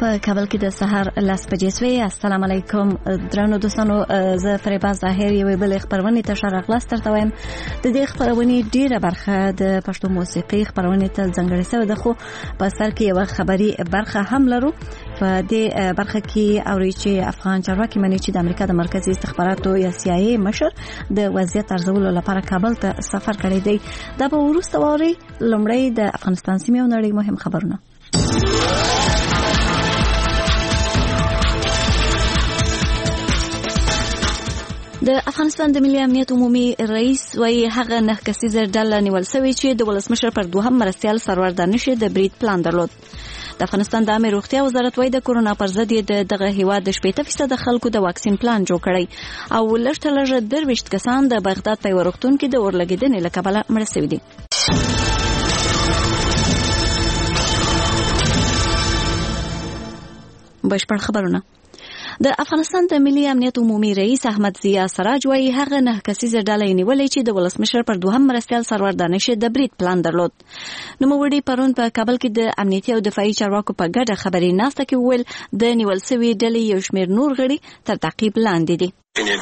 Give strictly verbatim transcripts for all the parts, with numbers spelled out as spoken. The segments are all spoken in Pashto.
په کابل کې د سحر لاس بجې سوې. السلام علیکم درنو دوستانو، زه فریبا ظاهر یو بل خبرونه ته شارغلاس ترته وایم. د دې خبرونه ډیره برخه د پښتو موسیقي خبرونه ته ځانګړې سوې ده، خو په سر کې یو خبري برخه هم لرو. په دې برخه کې اوري چې افغان چارواکي مني چې د امریکا د مرکزی استخباراتو یا سی آی ای مشر د وضعیت ارزولو لپاره کابل ته سفر کړی دی. دا به وروسته ووري. لومړی د افغانستان سیمې او نړۍ مهم خبرونه. د افغانستان د ملي امنیت عمومي رئیس وايي هغه نه کسیزه ډله نیول شوې چې د ولسمشر پر دوهم مرستيال سرور دانش د برید پلان درلود. د افغانستان د عامه روغتیا وزارت وايي د کورونا پر ضد د دغه هیواد د شپږ فیصد خلکو د واکسین پلان جوړ کړی او لږ لږ درويشت کسان د بغداد په ورختون کې د اورلګیدنې له کبله مړ شوي دي. بشپړ خبرونه. د افغانستان د ملي امنیت عمومي رئیس احمد ضیا سراج وايي هغه نه کسیزه ډله نیولې چې د ولسمشر پر دوهم مرستيال سرور دانش د برید پلان درلود. نوموړي پرون په کابل کې د امنیتي او دفاعي چارواکو په ګډه خبري ناسته کې ویل د نیول شوی ډلې یو شمېر نور غړي تر تعقیب لاندې دي.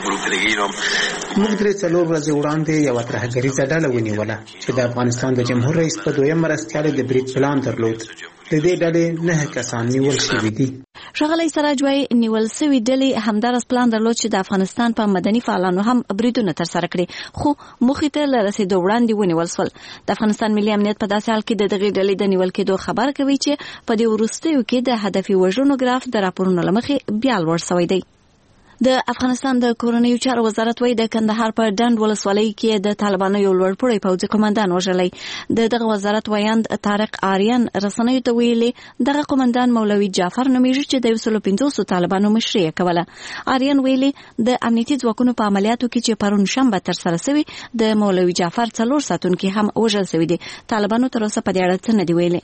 موږ درې څلور ورځې وړاندې یو ترهګریزه ډله ونیوله چې د افغانستان د جمهور رئیس په دویم مرستيال د برید پلان درلود. د دې ډلې نه کسان نیول شوي دي. ښاغلی سراج وايي نیول شوی ډلې همدارس پلان درلود چې د افغانستان په مدني فعالانو هم بریدونه ترسره کړي، خو مخې ته له رسیدو وړاندې ونیول شول. د افغانستان ملي امنیت په داسې حال کې د دغې ډلې د نیول کېدو خبر کوي چې په دې وروستیو کې د هدفي وژنو ګراف د راپورونو له مخې بیا لوړ شوی دی. د افغانستان د کورنیو چارو وزارت وايي د کندهار په ډنډ ولسوالۍ کې د طالبانو یو لوړپوړی پوځي قومندان وژلی. د دغه وزارت وایند طارق آریان رسنیو ته ویلي دغه قومندان مولوي جعفر نومیږي چې د یو سل پنځوس طالبانو مشري کوله. آریان ویلي د امنیتي ځواکونو په عملیاتو کې چې پرون شنبه ترسره شوی د مولوي جعفر څلور ساتونکي هم وژل شوي دي. طالبانو تر اوسه په دې اړه څه نه دی ویلي.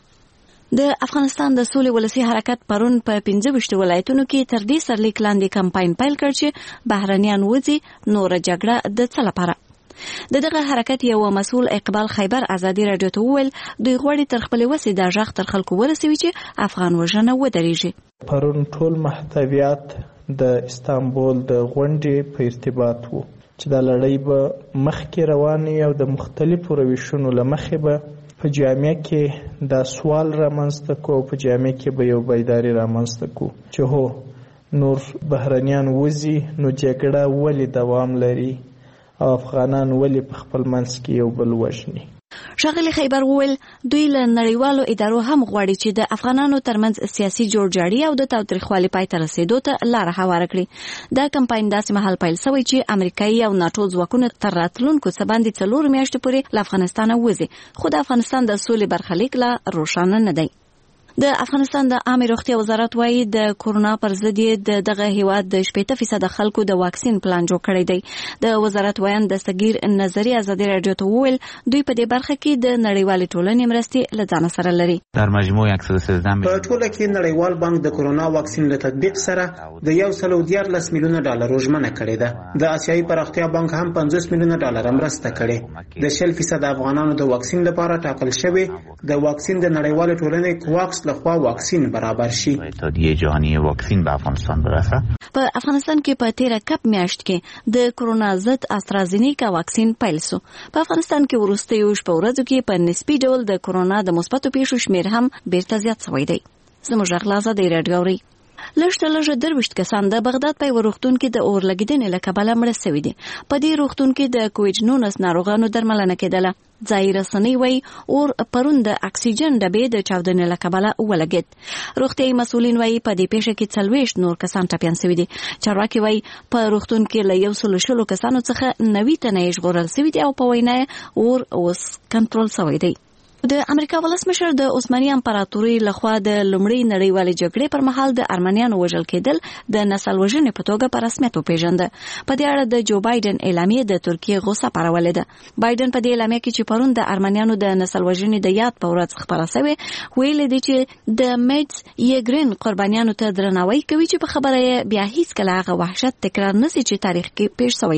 د افغانستان د سولې ولسی حرکت پرون په پنځه ویشت ولایتونو کې تر دې سرلیک لاندې کمپاین پیل کړ چې بهرنیان وځي نور جګړه د څه لپاره. د دغه حرکت یو مسؤل اقبال خیبر ازادي رادیو ته وویل دوی غواړي تر خپل وسې د ژغ تر خلکو ورسوي چې افغان وژنه ودرېږي. پرون ټول محتویات د استانبول د غونډې په ارتباط وو چې د لړۍ به مخکې رواني او د مختلفو روشونو له مخې به په جامعه کې دا سوال رامنځته کو په جامعه کې به یو بیداری رامنځته کو چې هو نور بهرنیان وځي نو جګړه ولې دوام لري او افغانان ولې په خپل منځ کې یو بل وژني. ښاغلی خیبر وویل دوی له نړیوالو ادارو هم غواړي چې د افغانانو ترمنځ سیاسي جوړجاړي او د تاوتریخوالي پای ته رسیدو ته لاره هواره کړي. دا کمپاین داسې مهال پیل شوی چې امریکایي او ناټو ځواکونه تر راتلونکو څه باندې څلور میاشتې پورې له افغانستانه وځي، خو د افغانستان د سولې برخلیک لا روښانه نه دی. د افغانستان د عامه روغتیا وزارت وايي د کورونا پر ضد د دغه هیواد د شپږ فیصد خلکو د واکسین پلان جوړ کړی دی. د وزارت وایند دستگیر نظری ازادي رادیو ته وویل دوی په دې برخه کې د نړیوال ټولنې مرستې له ځان سره لري. در مجموع صد و سیزده په ټوله کې نړیوال بانک د کورونا واکسین له تطبیق سره د یو سل او دیارلس میلیونه ډالر ژمنه کړې ده. د آسیایي پراختیا بانک هم پنځوس میلیونه ډالر مرسته کړې. د شل فیصد افغانانو د واکسین لپاره ټاکل شوی د واکسین د نړیوال ټولنې کوواکس لخوا واکسین برابر شي. اتحادیه جهانی واکسین به افغانستان برسه. په افغانستان کې په تیره کپ میاشت کې د کورونا ضد استرازینیکا واکسین پیل شو. په افغانستان کې وروستیو شپږ ورځو کې په نسبي ډول د کورونا د مثبتو پیښو شمېر هم بیرته زیات شوی دی. زموږ غلازه دی رادیو لږ لږ درويشت کسان د بغداد په ورختون کې د اورلګیدنې له کبله مړ شوي دي. په دې روختون کې د کووډ نولس ناروغانو درملنه کېدله. ځای رسنۍ وایي اور پرون د اکسیجن ډبې د چاودنې له کبله ولګېد. روغتیایي مسؤلین وایي په دې پیښه کې څلوېښت نور کسان ټپیان شوي دي. چارواکي وایي په روختون کې له یو سلو شلو کسانو څخه نوي تنه یې ژغورل شوي دي او په وینا اور اوس کنټرول شوی دی. د امریکا ولسمشر د عثماني امپراتوري لخوا د لومړۍ نړیوالې جګړې پر مهال د ارمنیانو وژل کېدل د نسل وژنې په توګه په رسمیت وپېژنده. په دې اړه د جو بایدن اعلامیه د ترکیې غوسه پارولې ده. بایدن په دې اعلامیه کې چې پرون د ارمنیانو د نسل وژنې د یاد په ورځ خبره شوې ویلي دي چې د میډز یګرین قربانیانو ته درناوی کوي چې په خبره یې بیا هیڅ کله هغه وحشت تکرار نشي چې تاریخ کې پیښ شوی دی.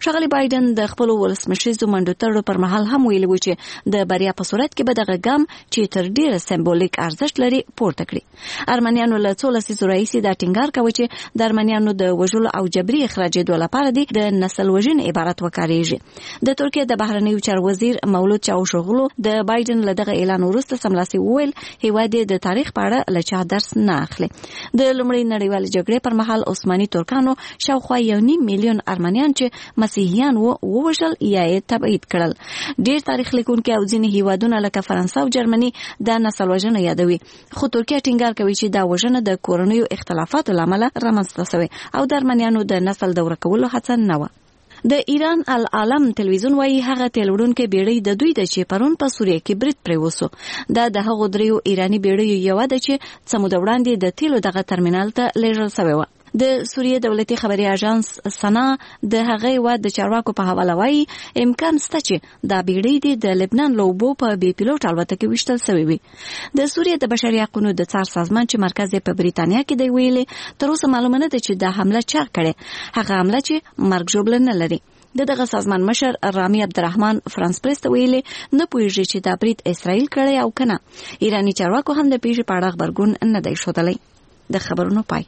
ښاغلي بایدن د خپل ولسمشریزو منډو تړلو پر مهال هم ویلي و چې د بریا په صورت کې به دغه ګام چې تر ډیره سمبولیک ارزښت لري پورته کړي. ارمنیانو له څو لسیزو راهیسې دا ټینګار کوي چې د ارمنیانو د وژلو او جبري اخراجېدو لپاره دی د نسل وژنې عبارت وکاریږي. د ترکیه د بهرنیو چارو وزیر مولود چاوشوغلو د بایدن له دغه اعلان وروسته سملاسي وویل هیواد د تاریخ په اړه له چا درس نه اخلي. د لومړۍ نړیوالې جګړې پر مهال عثماني ترکانو شاوخوا یو نیم میلیون ارمنیان چې مسیحیان وو ووژل یا یې تبعید کړل. ډیر تاریخ لیکونکي او ځینې هیوادونه لکه فرانسه او جرمني دا نسل وژنه یادوي، خو ترکیه ټینګار کوي چې دا وژنه د کورنیو اختلافاتو له امله رامنځته شوې او د ارمنیانو د نسل د ورکولو هڅه نه وه. د ایران العالم تلویزیون وایي هغه تیلوړونکې بیړۍ د دوی د چې پرون په سوریه کې برید پرې وسو. دا د هغو دریو ایراني بیړیو یوه ده چې څه موده وړاندې د تیلو دغه ترمینال ته لیږل شوې وه. د سوریه دولتي خبري اژانس سنا د هغه هیواد د چارواکو په حواله وایي امکان شته چې دا بیړۍ د لبنان له اوبو په بې پیلوټ الوتکې ویشتل شوې وي. د سوریه د بشري حقوقو د څار سازمان چې مرکز یې په بریتانیا کې دی ویلي تر اوسه معلومه نه ده چې دا حمله چا کړې، هغه حمله چې مرګ ژوبله نه لري. د دغه سازمان مشر رامي عبدالرحمن فرانس پریس ته ویلي نه پوهیږي چې دا برید اسرائیل کړی او کنه. ایرانی چارواکو هم د پیښې په اړه خبرګون نه دی ښودلی. د خبرونو پای.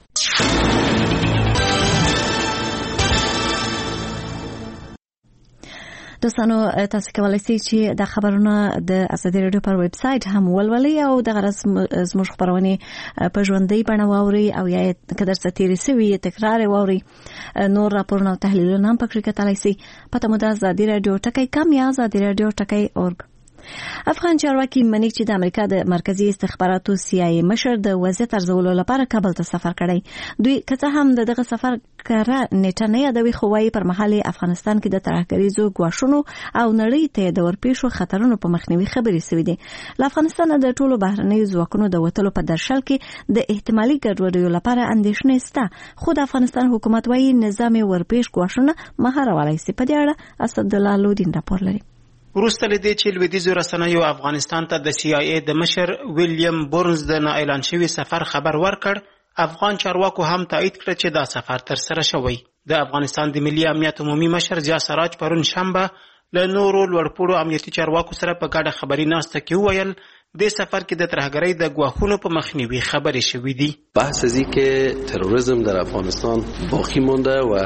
دوستانو تاسو کولای شئ چې د خبرونو د ازادي رادیو پر ویب سټ هم ولولئ او د غرض زموږ خبرونه په ژوندۍ بڼه واورئ او یا کدر ستیری سوي تکرار واورئ. نور راپورونه او تحلیلونه هم پکې کتلای شئ. پته مو د ازادي رادیو ټکی کم یا ازادي رادیو ټکی اورګ. افغان چارواکي مني چې د امریکا د مرکزی استخباراتو سی آی ای مشر د وضعیت ارزولو لپاره کابل ته سفر کړی. دوی که هم دغه سفر کړه نیټه نه یادوي، خو وايي پر مهال افغانستان کې د ترهګریزو ګواښونو او نړۍ ته د ورپېښو خطرونو په مخنیوي خبرې شوې دي. له افغانستان د ټولو بهرنیو ځواکونو د وټلو په درشل کې د احتمالي ګډوډیو لپاره اندېښنې شته، خو د افغانستان حکومت وايي نظام ورپېښ ګواښونه مهاروالای شي. په دې اړه اسدالله لودین راپور لري. وروسته له دې چې لویدیځو رسنیو افغانستان ته د سی آی ای د مشر ویلیام بورنز د نه اعلان شوي سفر خبر ورکړ، افغان چارواکو هم تایید کړ چې دا سفر تر سره شوی. د افغانستان د ملي امنیت عمومي مشر ضیا سراج پرون شنبه له نورو لوړپوړو امنیتي چارواکو سره په ګډه خبري ناسته کې وویل د سفر کې د ترهګرۍ د ګواښونو په مخنیوي خبرې شوې دي. بحث از این که تروریسم در افغانستان باقی مونده و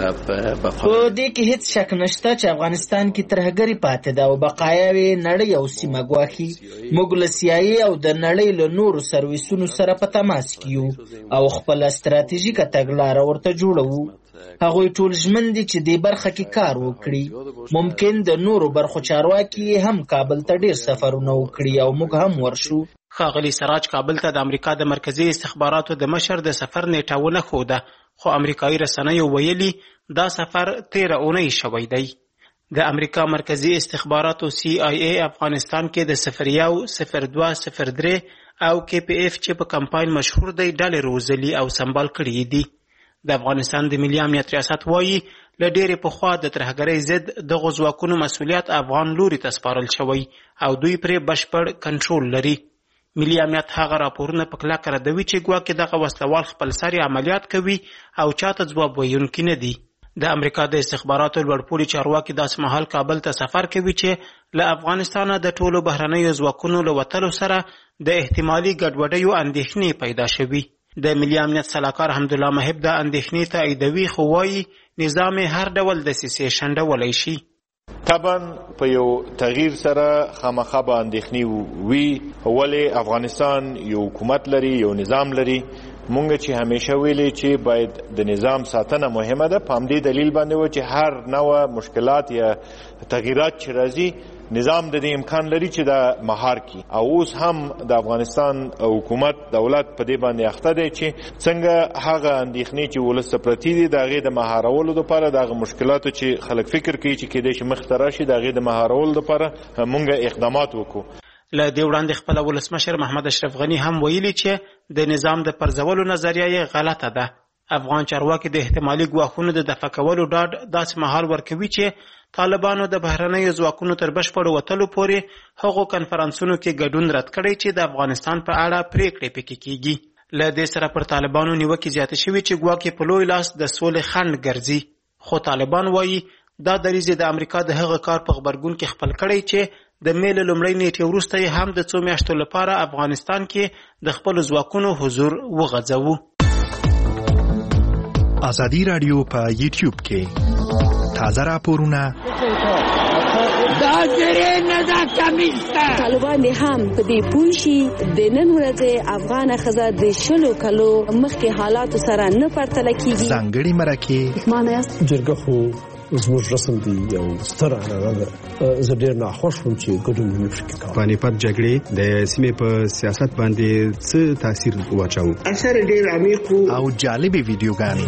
په دې کې هیڅ شک نشته چې افغانستان کې ترهګري پاتې ده او بقایاوي نړۍ او سیمه ګواښي. موږ له سیاسي او د نړۍ له نورو سرویسونو سره په تماس کې یو او خپل ستراتیژیکه تګلاره ورته جوړوو. هغوی ټول ژمن دي چې دې برخه کې کار وکړي. ممکن د نورو برخو چارواکي هم کابل ته ډیر سفرونه وکړي او موږ هم ورشو. ښاغلي سراج کابل ته د امریکا د مرکزی استخباراتو د مشر د سفر نیټه ونه ښوده، خو امریکایي رسنیو ویلي دا سفر تیره اونۍ شوی دی. د امریکا مرکزی استخباراتو سی آی ای افغانستان کې د صفر یو صفر دوه صفر درې او کې پی اف چې په کمپاین مشهور دی ډلې روزلي او سمبال کړي دي. د افغانستان د ملي امنیت ریاست وایي له ډېرې پخوا د ترهګرۍ ضد دغو ځواکونو مسؤلیت افغان لوري ته سپارل شوی او دوی پرې بشپړ کنټرول لري. ملي امنیت هغه راپورونه په کلکه ردوي چې ګواکې دغه وسلوال خپل سري عملیات کوي او چاته ځواب ویونکي نه دي. د امریکا د استخباراتو لوړپوړي چارواکي داسې مهال کابل ته سفر کوي چې له افغانستانه د ټولو بهرنیو ځواکونو له وتلو سره د احتمالي ګډوډیو اندېښنې پیدا شوي. د ملي امنیت سلاکار حمدالله محب د اندېښنې تاییدوي، خو وایي نظام هر ډول دسیسې شنډولی شي. طبعا په یو تغییر سره خامخا به اندېښنې وي، ولې افغانستان یو حکومت لري، یو نظام لري. مونږ چې همیشه ویلي چې باید د نظام ساتنه مهمه ده، په همدې دلیل باندې و چې هر نوع مشکلات یا تغییرات چې راځي نظام د دې امکان لري چې دا مهار کی. او اوس هم د افغانستان حکومت دولت په دې باندې اخته دی چې څنګه هغه اندېښنې چې ولس ته پرتې دي د هغې د مهارولو دپاره، د هغه مشکلاتو چې خلک فکر کوي چې کیدای شي مخ ته راشي، د هغې د مهارولو دپاره مونږ اقدامات وکړو. له دې وړاندې خپله ولسمشر محمد اشرف غني هم ویلي چې د نظام د پرځولو نظریه یې غلطه ده. افغان چارواکي د احتمالي ګواښونو د دفع کولو ډاډ داسې مهال ورکوي چې طالبانو د بهرنیو ځواکونو تر بشپړو وتلو پورې هغو کنفرانسونو کې ګډون رد کړی چې د افغانستان په اړه پریکړې پکې کیږي. له دې سره پر طالبانو نیوکې زیاتې شوي چې ګواکې په لوی لاس د سولې خنډ ګرځي، خو طالبان وایي دا دریځ د امریکا د هغه کار په غبرګون کې خپل کړی چې د مې له لومړۍ نیټې وروسته یې هم د څو میاشتو لپاره افغانستان کې د خپلو ځواکونو حضور وغځوو. ازادي راډیو په یوټیوب کې تازه راپورونه طالبان هم په دې پوه شي د نن ورځې افغان ښځه د شلو کلو مخکې حالاتو سره نه پرتله کیږي. ځانګړي مرکې معنی است جرګه خو زموږ رسم دی یو ستر عنعنه ده. زه ډېر ناخوښ وم چې ګډون مې پکې کاوه. پانیپت جګړې د سیمې په سیاست باندې څه تاثیر واچاوه؟ اثر ډېر عمیق او جالبې ویډیوګانې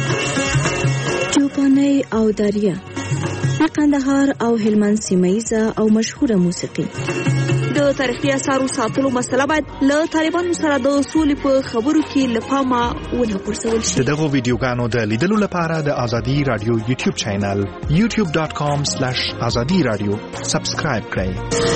چوپانۍ او دریه د قندهار او هلمند سیمه‌ییزه او مشهوره موسیقي. د تاریخي اثارو ساتلو مسله باید له طالبانو سره د سولې په خبرو کې له پامه ونه غورځول شي. د دغو ویډیوګانو د لیدلو لپاره د ازادي راډیو یوټیوب چینل یوټیوب ډاټ کام سلیش ازادي راډیو سبسکرایب کړئ.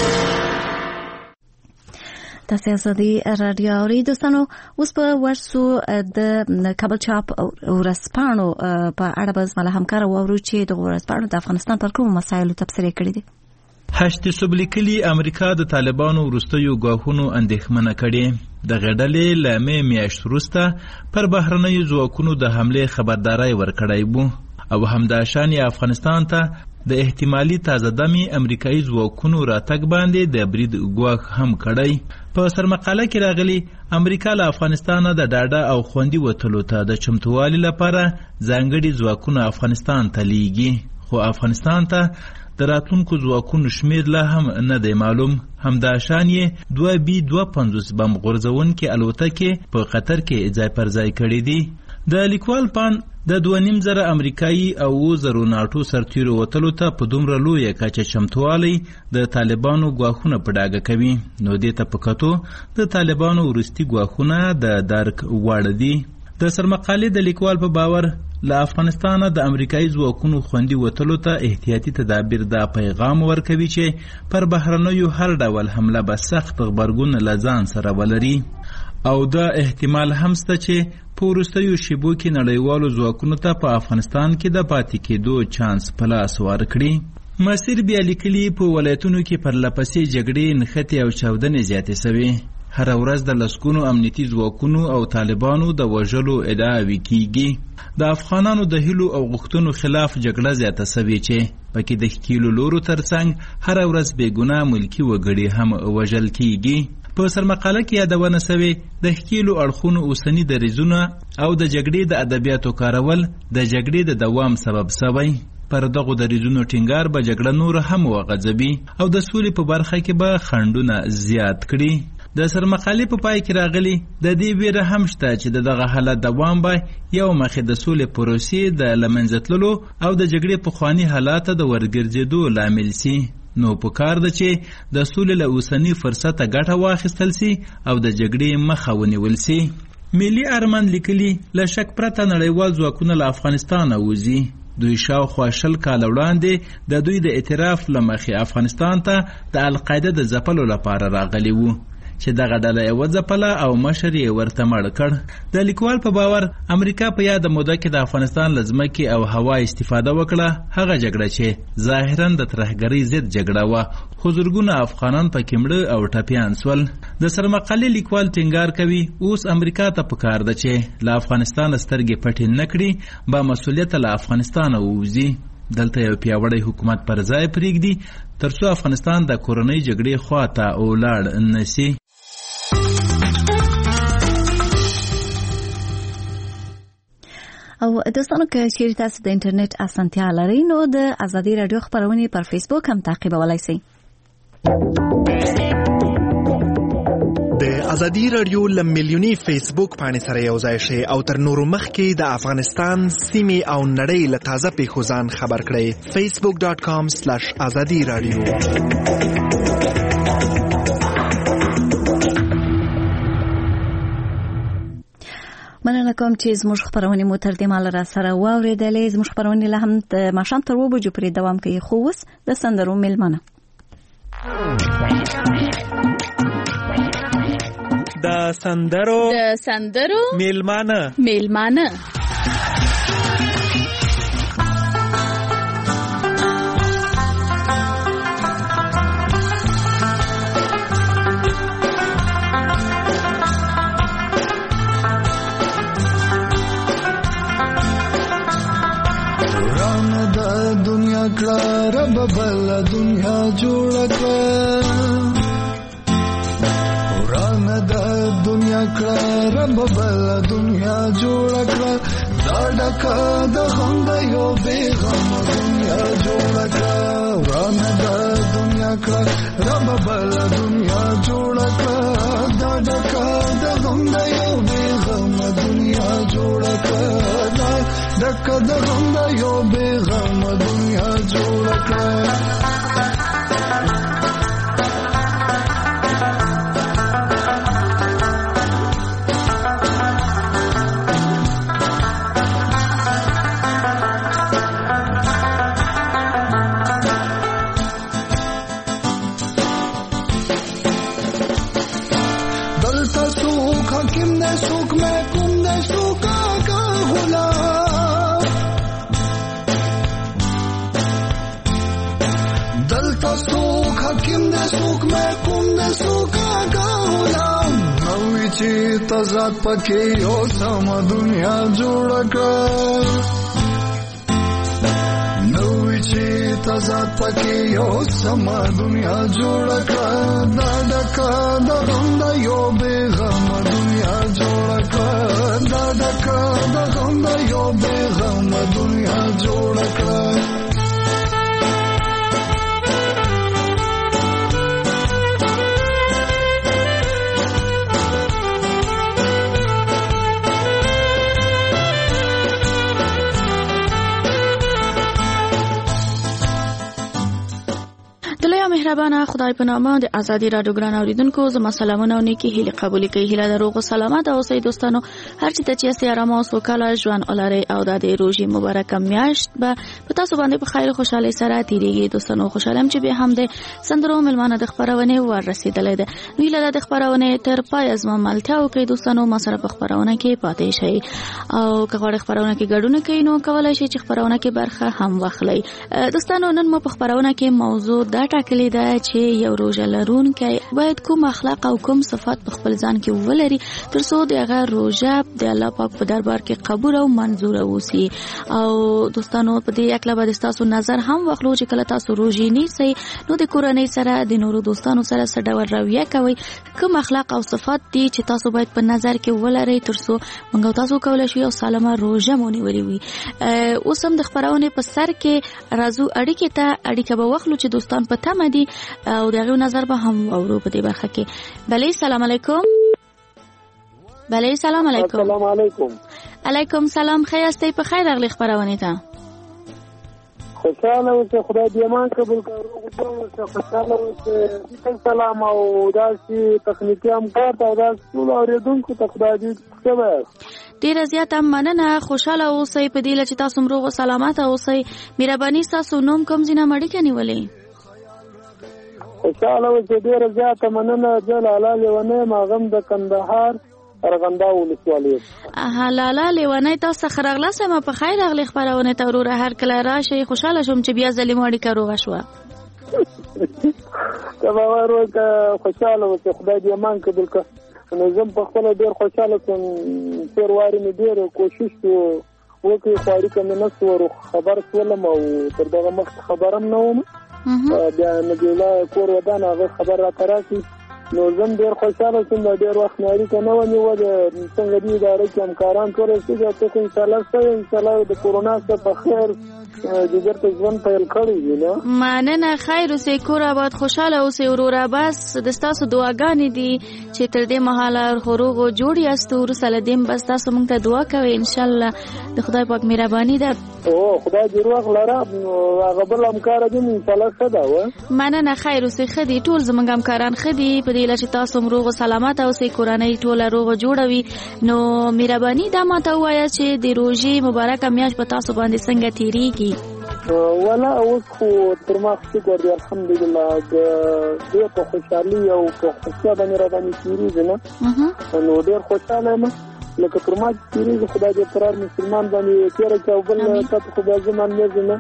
تاسو ازادي راډیو اورئ دوستانو. اوس په ورسو د کابل چاپ ورځپاڼو په اړه به زما له همکار واورو چې د ورځپاڼو د افغانستان پر کومو مسایلو تبصرې کړې دي. هشت سبلیکلی امریکا د طالبانو وروستیو ګواښونو اندېښمنه کړې. د غډلې له مې میاشت وروسته پر بهرنیو ځواکونو د حملې خبرداری ورکړی وو او همداشان یې افغانستان ته د احتمالي تازه دمي امریکایي ځواکونو راتګ باندې د برید ګواښ هم کړی. په سرمقاله کې راغلي امریکا له افغانستانه د ډاډه او خوندي وتلو ته د چمتووالي لپاره ځانګړي ځواکونه افغانستان ته لیږي، خو افغانستان ته د راتلونکو ځواکونو شمیر لا هم نه دی معلوم. همداشان یې دوه بي دوه پنځوس بم غورځونکې الوتکې په قطر کې ځای پر ځای کړي دي. د لیکوال پان د دوه نیم زره امریکایي او اووه زرو ناټو سرتیرو وتلو ته په دومره لویه کچه چمتووالی د طالبانو ګواښونه په ډاګه کوي. نو دې ته په کتو د طالبانو وروستي ګواښونه د درک وړ دي. د سرمقالې د لیکوال په باور له افغانستانه د امریکایي ځواکونو خوندي وتلو ته احتیاطي تدابیر دا پیغام ورکوي چې پر بهرنیو هر ډول حمله به سخت غبرګون له ځان سره ولري او دا احتمال هم شته چې په وروستیو شیبو کې نړیوالو ځواکونو ته په افغانستان کې د پاتې کېدو چانس په لاس ورکړي. مسیر بیا لیکلي په ولایتونو کې پرلپسې جګړې نښتې او چاودنې زیاتې شوې. هر ورځ د لسګونو امنیتي ځواکونو او طالبانو د وژلو ادعاوې کیږي. د افغانانو د هیلو او غوښتنو خلاف جګړه زیاته شوې چې پکې د ښکیلو لورو ترڅنګ هر ورځ بېګناه ملکي وګړي هم وژل کیږي. په سرمقاله کې یادونه شوې د ښکیلو اړخونو اوسني دریځونه او د جګړې د ادبیاتو کارول د جګړې د دوام سبب شوی. پر دغو دریځونو ټینګار به جګړه نور هم وغځوي او د سولې په برخه کې به خنډونه زیات کړي. د سرمقالې په پای کې راغلي د دې ویره هم شته چې دغه حالت دوام به یو مخې د سولې پروسې د له منځه تللو او د جګړې پخواني حالات د ورګرځېدو لامل شي. نو پکار ده چې د سولې له اوسني فرصته ګټه واخیستل شي او د جګړې مخه ونیول شي. ملي ارمان لیکلي له شک پرته نړیوال ځواکونه له افغانستانه وځي. دوی شاوخوا شل کاله وړاندې د دوی د اعتراف له مخې افغانستان ته د القاعده د ځپلو لپاره راغلي وو چې دغه ډله یې وځپله او مشر یې ورته مړ کړ. د لیکوال په باور امریکا په یاده موده کې د افغانستان له ځمکې او هوا استفاده وکړه، هغه جګړه چې ظاهراً د ترهګرۍ ضد جګړه وه، خو زرګونه افغانان پکې مړه او ټپیان سول. د سرمقالې لیکوال ټینګار کوي اوس امریکا ته پکار ده چې له افغانستانه سترګې پټې نه کړي، با مسؤلیت له افغانستانه ووځي. دلته یو پیاوړی حکومت پر ځای پرېږدي ترڅو افغانستان د کورنۍ جګړې خواته ولاړ نشي. او دوستانو که چیرې تاسو د انټرنیټ اسانتیا لرئ نو د ازادي راډیو خبرونه پر فیسبوک هم تعقیبولای شئ. د ازادي راډیو لمیلیونی فیسبوک باندې سره یو ځای شئ او تر نورو مخکې د افغانستان سیمې او نړۍ له تازه پیښو ځان خبر کړئ. فیسبوک ډاټ کام سلیش ازادي راډیو. مننه کوم چې زموږ خبرونه مو تر دې مهاله را سره واورېدلې. زموږ خبرونه له هم د ماښام تر اووه بجو پورې دوام کوي. خو اوس د سندرو میلمنه د سندرو د سندرو میلمانه میلمانه کړه رب بل دنیا جوړ کړه وران د دنیا کړه رب بل دنیا جوړ کړه دا ډکه د غم د یو بې غم دنیا جوړ کړه وران د دنیا کړه رب بل دنیا جوړ کړه دا ډکه د غم د یو بې غم دنیا جوړ کړه دا ډکه د غم د یو بې غم دنیا جوړ کړه تضاد پکې یو سم دنیا جوړ کړه نوې چې تضاد پکې یو سم دنیا جوړ کړه دا ډکه د غم د یو بې غم دنیا جوړ کړه دا ډکه د غم د یو بې غم دنیا جوړ کړه مهربانه خدای په نامه د ازادي رادیو ګران اوریدونکو زما سلامونه او نیکی هیله قبول کړئ. هیله د روغ او سلامت اوسئ دوستانو. هر چې د چیسې آرام او سوکاله ژوند ولرئ او د دې روزي مبارکه میاشت به په تاسو باندې په خیر او خوشحالۍ سره تیریږي. دوستانو خوشحالم چې به هم د سندرو ملمانه د خبرونه ور رسیدلې ده. نو هیله د خبرونه تر پای از ما ملتیا وکړئ دوستانو. ما سره په خبرونه کې پاتې شئ او که غواړئ خبرونه کې ګډون کړئ نو کولای شئ چې خبرونه کې برخه هم واخلئ. دوستانو نن مو په خبرونه کې موضوع دا ټاکلې ده چې یو روزه لرونکی باید کوم اخلاق او کوم صفات په خپل ځان کې ولري ترڅو دغه روزه د الله پاک په دربار کې قبول او منزور اوسي. او دوستانو په دې اکلا باندې تاسو نظر هم واخلو چې کله تاسو روزي نیسئ نو د کورنۍ سره د نورو دوستانو سره څه ډول رویه کوئ، کوم اخلاق او صفات دي چې تاسو باید په نظر کې ولرئ ترڅو موږ تاسو کولای شئ یو سالمه روزه مونږ ولري. اوس هم د خبرونه په سر کې راځو اړیکې ته اړیکه به واخلو چې دوستان په تمه دي او دغه نظر به هم اورو په دې برخه کې. بله سلام علیکم. بله سلام علیکم. السلام علیکم. علیکم سلام. خیاستئ په خیر راغلی خبرونه ته. خوشاله اوسه خدای دې امان قبول کړو. خوشاله اوسه سلام او داسې تخنیکی همکار ته داسې ټول اوریدونکو ته خدای دې ښه ډیره زیاته مننه. خوشاله اوسئ په دې چې تاسو روغ او سلامت اوسئ. مهرباني تاسو نوم کوم ځای نه مړی کنيولې؟ خوشاله اوسئ ډیره زیاته مننه. جلاله لیونی ماغم د کندهار ارغنده ولسوالۍ. اها لاله لیونی تاسو خرغله سم په خیر راغلی خبرونه ته ورور هر کله راشي. خوشاله شوم چې بیا ځلې مړی کاروغه شو. تبا ورته خوشاله اوسئ خدای دې امان قبول کړي. نو زم په خپل ډیر خوشاله کوم تیر واري مې ډیر کوشش وکړ خو اړیکه مې نه سوور خبر سولم او تر دغه مخ خبرم نه وم بیا نګیلا کور ودان هغه خبر را تراسي. نو زم ډیر خوشاله شوم د ډیر وخت نه اړیکه نه ونیو د څنګه دې ادارې کې همکاران ټول څه چې ان شاء الله سه ان شاء الله د کورونا څخه په خیر د ګرته ژوند پیل کړی دی. نو مننه. خیر اوسئ کور آباد خوشاله اوسئ وروره. بس د تاسو دعاګانې دي چې تر دې مهاله خروغ او جوړ یاست ورسره دیم بس تاسو موږ ته دعا کوئ ان شاء الله د خدای پاک مهرباني ده. او خدای دې روغ لره هغه بل همکار دي ان شاء الله څه دا و. مننه. خیر اوسئ خدي ټول زمونږ همکاران خدي په دې چې تاسو روغ او سلامت اوسئ کورنۍ ټول روغ او جوړوي. نو مهرباني دا ماته وایي چې د روزي مبارکه میاشت په تاسو باندې څنګه تیریږي؟ ولا اوس خو تر ما شکر دی الحمدلله د دې په خوشحالي او په خوشاله باندې را باندې تیریږي. نه نو ډېر خوشاله یم لکه تر ما تیریږي. خدای دې قرار مسلمان باندې تیر کې او بل تاسو خدای زمان نه زنه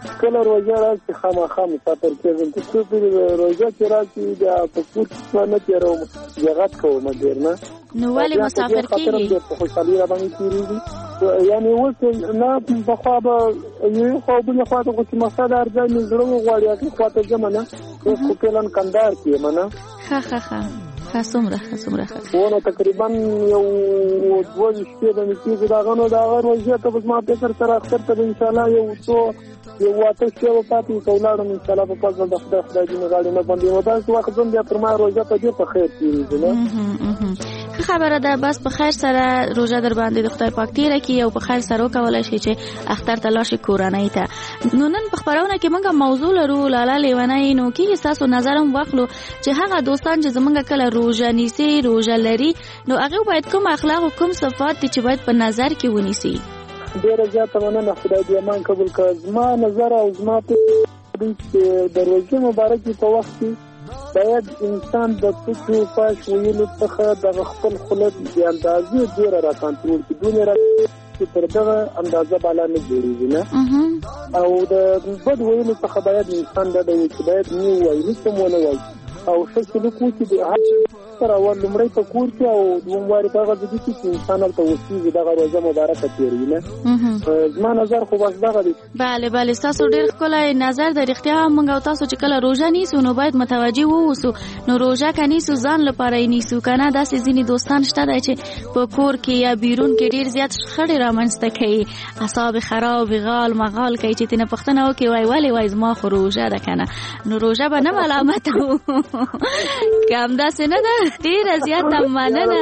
کله روژه راشي خامخا مسافر کېږم چې څو پورې روژه چې راشي بیا په کور کې نه تېروم جغت کوم ډېر نه نو ولې مسافر کېږي په خوشحالي راباندې تېرېږي یعنې اوس نه پخوا به یوې خوا بلې خوا ته خو چې مقصد هر ځای مې زړه وغواړي هغې خوا ته ځمه نه اوس خو فعلا کندهار کې یم نه ښه ښه ښه ښه څومره ښه څومره ښه ونه تقریبا یو دوه شپې به مې کېږي د هغه نو د هغه روژې ته به زما فکر سره اختر ته به انشاءالله یو څو یو اته شپې به پاتې که ولاړم انشاءالله په فضل د خدای خدای دې مې غاړې نه بندوي نو داسې وخت ځم بیا پر ما روژه په ډېر په خیر تېرېږي نه ښه خبره ده بس په خیر سره روژه در باندې د خدای پاک تېره کړي او په خیر سره وکولی شي چې اختر ته لاړ شي کورنۍ ته نو نن په خپرونه کې موږ موضوع لرو لاله لیونۍ نو کېږي ستاسو نظر هم واخلو چې هغه دوستان چې زموږ کله روژه نیسي روژه لري نو هغوی باید کوم اخلاق او کوم صفات دي چې باید په نظر کې ونیسي ډېره زیاته مننه خدای دې امان قبول کړه زما نظر او زما چې د روژې مبارکې په وخت کې باید انسان د پټو فاش ویلو څخه دغه خپل خوله د اندازې ډېره راکنټرول کړي دونې را چې تر دغه اندازه بالا نه جوړېږي نه او د بد ویلو څخه باید انسان ډډه وکړي چې باید نه ووایي هېڅ هم ونه وایي او ښه سلوک وکړي د هر سره اول لومړی په کور کې او دوم وارې په هغه ځای کې چې انسان هلته اوسېږي دغه روژه مبارکه تېروي نه زما نظر خو بس دغه دی بله بله ستاسو ډېر ښکلی نظر د رښتیا هم موږ او تاسو چې کله روژه نیسو نو باید متوجه واوسو نو روژه که نیسو ځان لپاره یې نیسو که نه داسې ځینې دوستان شته دی چې په کور کې یا بیرون کې ډېر زیات شخړې رامنځته کوي اعصاب خراب غال مغال کوي چې ترېنه پوښتنه وکړي وایي ولې وایي زما خو روژه ده که نه نو روژه به نه ملامته وو که همداسې نه ده ډېره زیاته مننه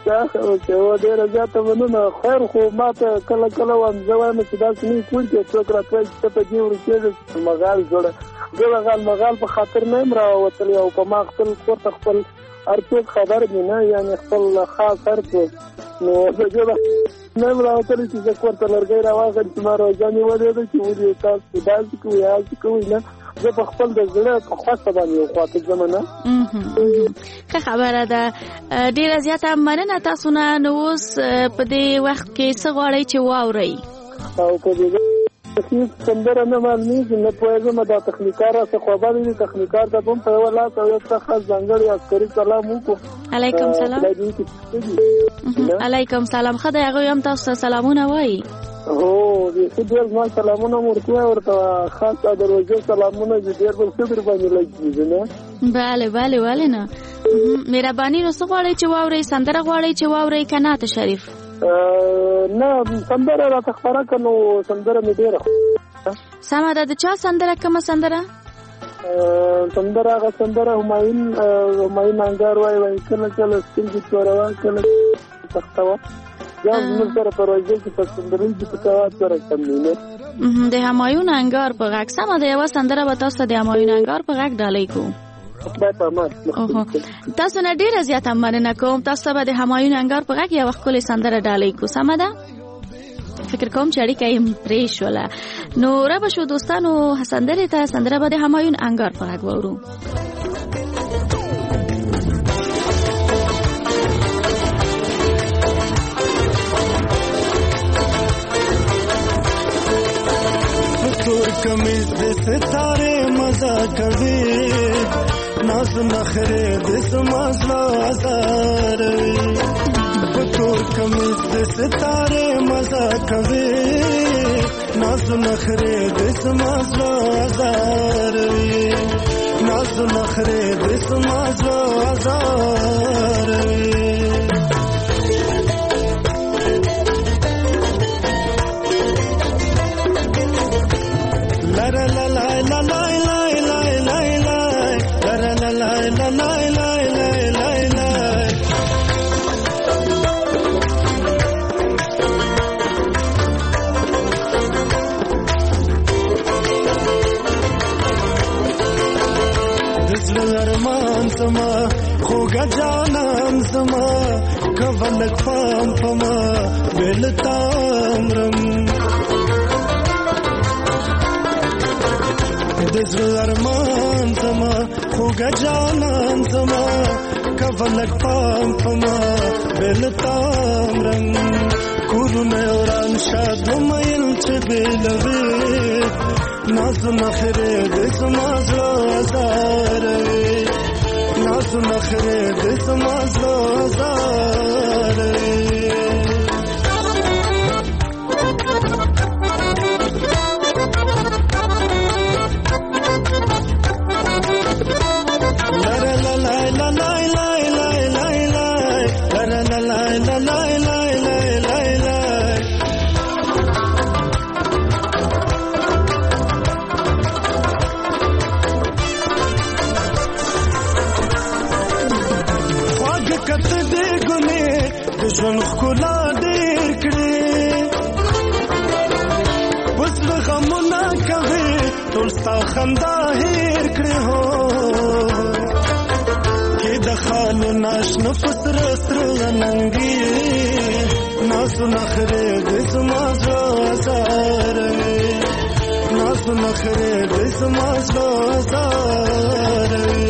ډېره زیاته مننه خیر خو ما ته کله کله وایم زه وایم چې داسې نه کور کې څوک راتلی چې ته په دې ورکېږې مغال جوړه زه مغال مغال په خاطر نه یم راوتلی او په ما خپل کور ته خپل هر څوک خبر دي نه یعنې خپل خاص هر څوک نو زه دې نه یم راوتلی چې زه کور ته لرګی راواخلم چې ما روژه نیولې ده چې ولې تاسو داسې کوئ هاسې کوئ نه زه په خپل د زړه په خوښه باندې یو خواته ځم نه ښه خبره ده ډېره زیاته مننه تاسو نه نو اوس په دې وخت کې څه غواړئ چې واورئ او په دې هیڅ سندره نه معلومېږي نه پوهېږم دا تخنیکار راڅه خبر دي تخنیکار ته به هم په یوه لاس او یو څه خاص ځانګړی عسکري سلام وکړو علیکم سلام علیکم سلام ښه دی هغوی هم تاسو ته سلامونه وایي هو بیخي ډېر زما سلامونه هم ورته وایي ورته خاص د روژې سلامونه چې ډېر به ښه درباندې لګېږي نه بله بله ولې نه مهرباني نو څه غواړئ چې واورئ سندره غواړئ چې واورئ که نعت شریف نه سندره راته خپره کړه نو سندره مې ډېره سمه ده د چا سندره کومه سندره سندره هغه سندره همایون همایون انګار وایي وایي کله کله سترګې توروه کله تختوه یا زموږ سره په روژه کې په سندرۍ کې په کوات سره کم دی نه د همایون انګار په غږ سمه ده یوه سندره به تاسو ته د همایون انګار په غږ ډالۍ کوو تاسو نه ډېره زیاته مننه کوم تاسو ته به د همایون انګار په غږ یوه ښکلې سندره ډالۍ کوو سمه ده فکر کوم چې اړیکه یې پرې شوله نو رابه شو دوستانو سندرې ته سندره به د همایون انګار په غږ واورو تور کمیز د ستاره مزه کوي ناز نخره د سمازلا آزار تور کمیز د ستاره مزه کوي ناز نخره د سمازلا آزار ناز نخره د سمازلا آزار زما خوګه جانان زما کولک پام پما ولتامرم دزل ارمان زما خوګه جانان زما کولک پام پما ولتامرم کورونه وران شاد مېل چې بلوي ناز نخره د زما زړه زاروي ناز نخره د زما زړه زاروي ژوند ښکلا ډېر کړې اوس به غمونه کوې ټول ستا خندا هېر کړې هو کې د خالو ناشنه په سره سره ننګې نازو نخرې د زما زړه زاروي نازو نخرې د زما زړه زاروي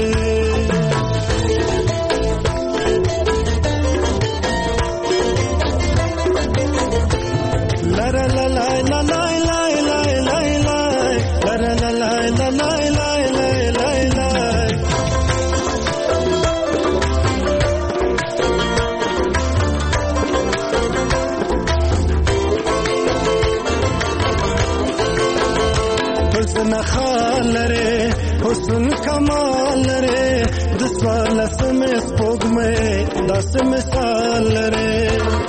حسن کمال لري د سوال سمې سپوږمۍ داسې مثال لري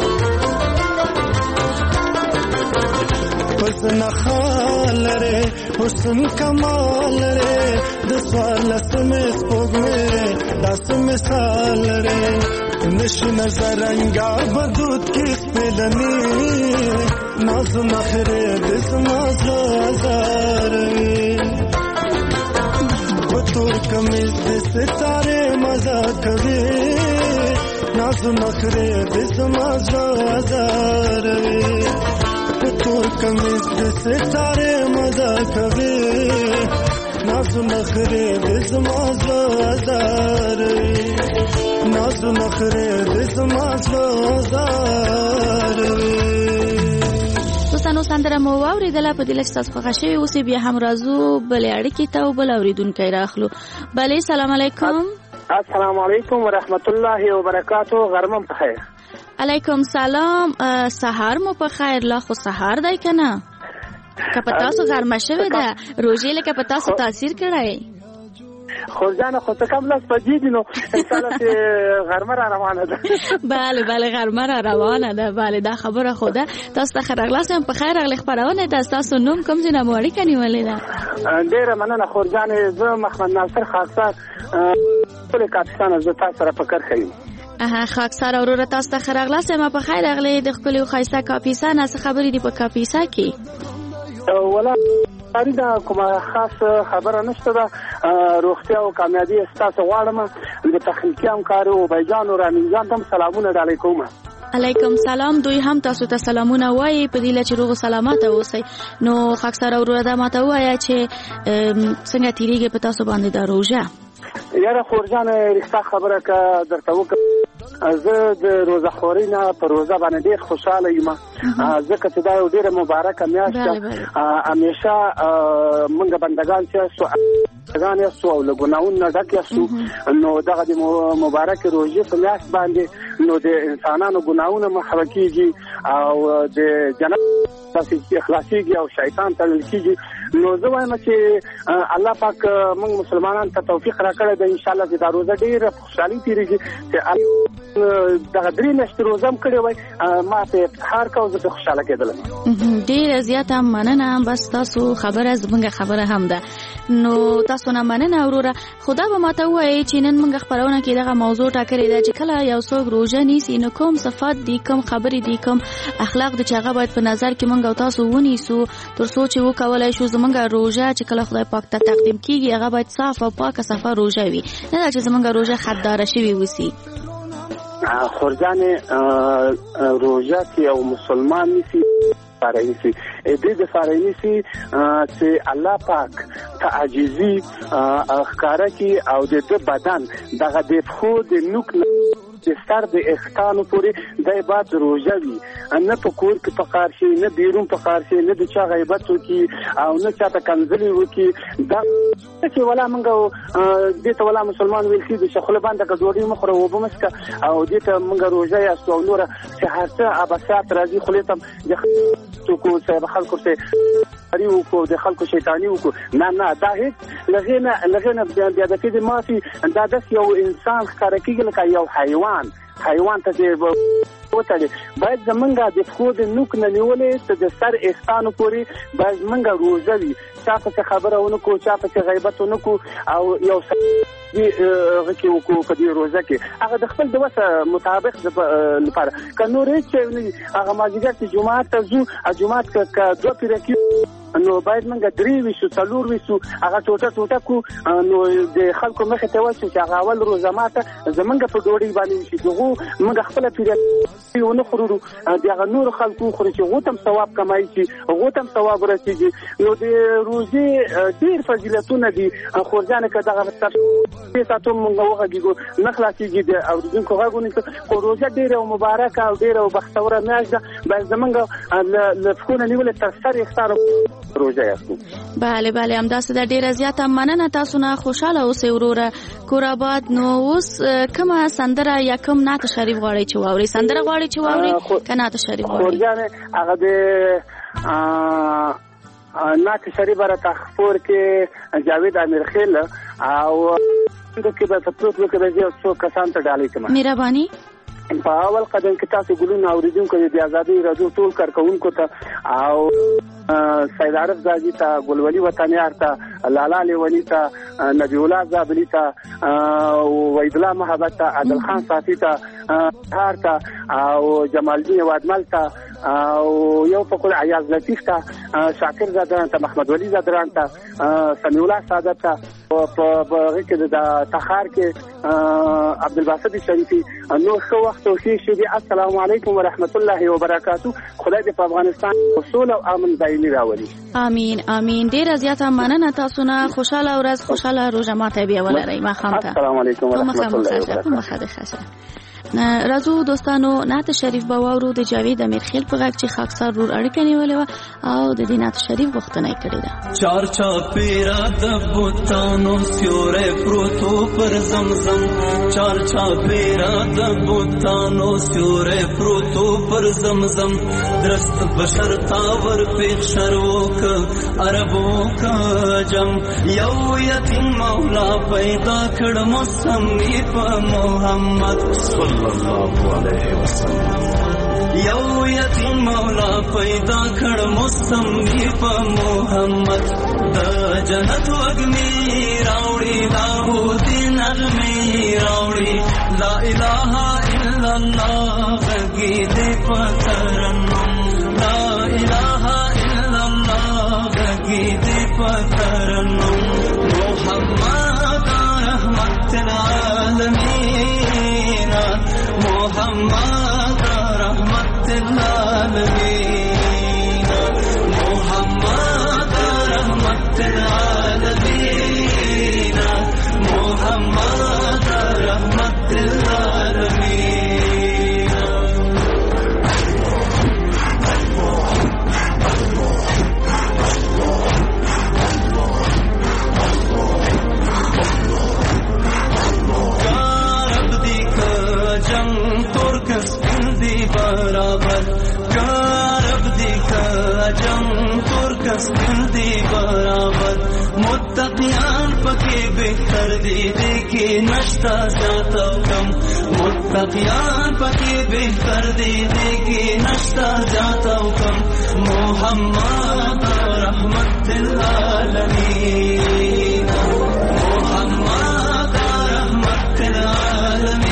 حسن خال لري حسن کمال لري د سوال سمې سپوږمۍ داسې مثال لري نشي نظر رنگا بدود کې سپلني ناز نخره د زما زاروي تور کمیز د ستاره مزه کوي نازو نخره د زما زړه زاروي تور کمیز د ستاره مزه کوي نازو نخره د زما زړه زاروي نازو نخره د زما زړه زاروي دوستانو سندره مو واوریدله په دې لږ ستاسو خوښه شوې اوسې بیا هم راځو بلې اړیکې ته او بل اورېدونکی راخلو بلې سلام علیکم السلام علیکم ورحمت الله وبرکاتو غرمه په خیر علیکم سلام سهار مو په خیر لا خو سهار دی که نه که په تاسو غرمه شوې ده روژې لکه په تاسو تاثیر کړی خورجانه خو څه کم لس بجې دي نو انشاءالله چې غرمه را روانه ده بله بله غرمه را روانه ده بله دا خبره خو ده تاسو ته ښه راغلاست یم په خیر راغلې خپرونه ده ستاسو نوم کوم ځای نه مو اړیکه نیولې ده ډېره مننه خورجانې زه محمد ناصر خاکسار ټولې کاپیسان زه تاسو سره په کرښه یم اها خاکسار وروره تاسو ته ښه راغلاست یم په خیر راغلې د ښکلي او ښایسته کاپیسا نه څه خبرې دي په کاپیسا کې ولا اړ دا کومه خاص خبره نشته ده روغتیا او کامیابی ستاسو غواړم د تخنیکی همکارو بیجان او رامین جان تم سلامونه علیکم علیکم سلام دوی هم تاسو ته سلامونه وایي په دې لچ روغ سلامات اوسئ نو خاکسار وروره دا ماته وایا چې څنګه تیریږي په تاسو باندې دا روزه یاره خورجان رښتا خبره که درته وکړم زه د روزه خورۍ نه په روزه باندې ډېر خوشحاله یم ځکه چې دا یو ډېره مبارکه میاشت ده همیشه موږ بندګان چې یاستو بندګان یاستو او له ګناهونو نه ډک یاستو نو دغه د مبارکې روژې په میاشت باندې نو د انسانانو ګناهونه محوه کېږي او د جنت اخلاصېږي او شیطان تړل کېږي نو زه وایم چې الله پاک موږ مسلمانانو ته توفیق راکړی دی انشاءالله چې دا روزه ډېره په خوشحالۍ تېرېږي چې دغه درې میاشتې روزه هم کړې وای ما په افتخار کوم زه په خوشحاله کېدلم ډېره زیاته مننه بس تاسو خبره زموږ خبره هم ده نو تاسو نه مننه وروره خدا به ماته ووایي چې نن موږ خپرونه کې دغه موضوع ټاکلې ده چې کله یو څوک روژه نیسي نو کوم صفات دي کوم خبرې دي کوم اخلاق دي چې هغه باید په نظر کې موږ او تاسو ونیسو تر څو چې وکولای شو زموږ روژه چې کله خدای پاک ته تقدیم کیږي هغه باید صاف او پاکه صفه روژه وي نه دا چې زموږ روژه خدداره شوې وسی خورجانې روژه کې یو مسلمان نیسي فارینسی دې د فارینسی چې الله پاک تعجزي ښکارا کی او د بدن دغه د خو د نوک د د سر د اختانو پورې د بعد روزه وي، نه په کور کې پکار شي، نه بیرون پکار شي، نه د چا غیبت وکي او نه چاته کنځلې وکي. دا چې ولا موږ دې ته ولا مسلمان ویل کېږي چې خوله بنده که ډوډۍ مه خوره اوبه مه څښه او دې ته موږ روژه یاستو او نوره چې هر څه عبثات راځي خولې ته د څوکو صاحب خلکو ته ری وکړو د خلکو شیطاني وکړو. نه نه دا هیڅ لغې نه لغې نه بیا د کېدې مافي. دا داسې یو انسان ښکاره کېږي لکه یو حیوان حیوان ته چې وتړي. باید زمونږ د پښو د نوک نه نیولې ته د سر احسانو پورې باید زمونږ روژه وي، چا پسې خبره ونه کړو، چا پسې غیبت ونه کړو او یو دې هغه کې وکړو په دې روژه کې هغه د خپل د وسه مطابق لپاره. که نور هېڅ شی نه وي هغه مازدیګر چې جومات ته ځو، جومات که دوه پیره کېږو نو باید موږ درې ویسو څلور ویسو هغه ټوټه ټوټه کړو نو د خلکو مخې ته ورشو چې هغه اول روژه ماته زمونږ په ډوډۍ باندې وشي، دغو موږ خپله پیره ونه خورو، د هغه نورو خلکو وخوري چې هغو ته هم ثواب کمای شي، هغو ته هم ثواب رسېږي. نو د روژې ډېر فضیلتونه دي. خورجانه که دغه دې ساتو مونږ وغږیږو نه خلاصېږي د اورېدونکو غږ ونیسو. خو روژه ډېره او مبارکه او ډېره بختوره میاشت ده. باید زمونږ له پښو نه نیولې تر سر اختار روژه یاستو. بله بله همداسې ده. ډېره زیاته مننه، تاسو نه خوشحاله اوسئ وروره کور آباد. نو اوس کومه سندره یا کوم نعت شریف غواړئ چې واورئ؟ سندره غواړئ چې واورئ که نعت شریف غواړئ؟ خورجانې هغه د نعت شریف راته خپور کې جاوید امیرخیل او کې به تپلوت وکړه چې څو کسان ته ډالۍ کړم. مهرباني. په اول قدم کې تاسو ګلونه اوریدونکو د آزادۍ رادیو ټول کارکونکو ته او سید عارف زاجي ته، ګلولي وطنیار ته، لالا لیونی ته، نبی الله زابلی ته، وحید الله محبت ته، عادل خان صافي ته، هار ته او جمال الدین وادمل ته او یو فقر عیاض لطیف ته، شاکر زادران ته، محمد ولی زادران ته، سمیع الله سعادت ته، په هغه کې د تخار کې عبدالباسط شریفي. نو ښه وخت او ښې شېبې. السلام علیکم ورحمت الله وبرکاتو. خدای دې په افغانستان سوله او امن دایمي راولي. امین امین. ډېره زیاته مننه تاسو نه. خوشحاله ورځ، خوشحاله روژه ماته بیا ولرئ. ماښام ته. السلام علیکم ورحمت الله وبرکاتو. راځو دوستانو نعت شریف به واورو د جاوید امیرخیل په غږ چې خاکسار رور اړیکه نیولې وه او د دې نعت شریف غوښتنه یې کړې ده. چار چاپېره د بوتانو سیوری پروتو پر زمزم، چار چاپېره د بوتانو سیوری پروتو پر زمزم، درست بشر تاور پیښ شروع که عربو که جم، یو یتیم مولا پیدا کړ موسمی په محمد صلی الله علیه وسلم، یو یتیم مولا پیدا کړ موسمی په محمد، د جنت وګمی راوړي لاهوتی نغمې راوړي، لا اله الا الله غږی دې په ترنم، لا اله الا الله غږی دې په ترنم، محمد رحمت العالمین، محمد رحمت العالمین، محمد رحمت العالمین، محمد رحمت العالمین. برابر کارب دی کا جنگ ترکس دی برابر، متقیان پکې بهتر دی دیکھی نشتا جاتا کم، متقیان پکې بهتر دی دیکھی نشتا جاتا کم، محمد رحمت العالمین، محمد رحمت العالمین،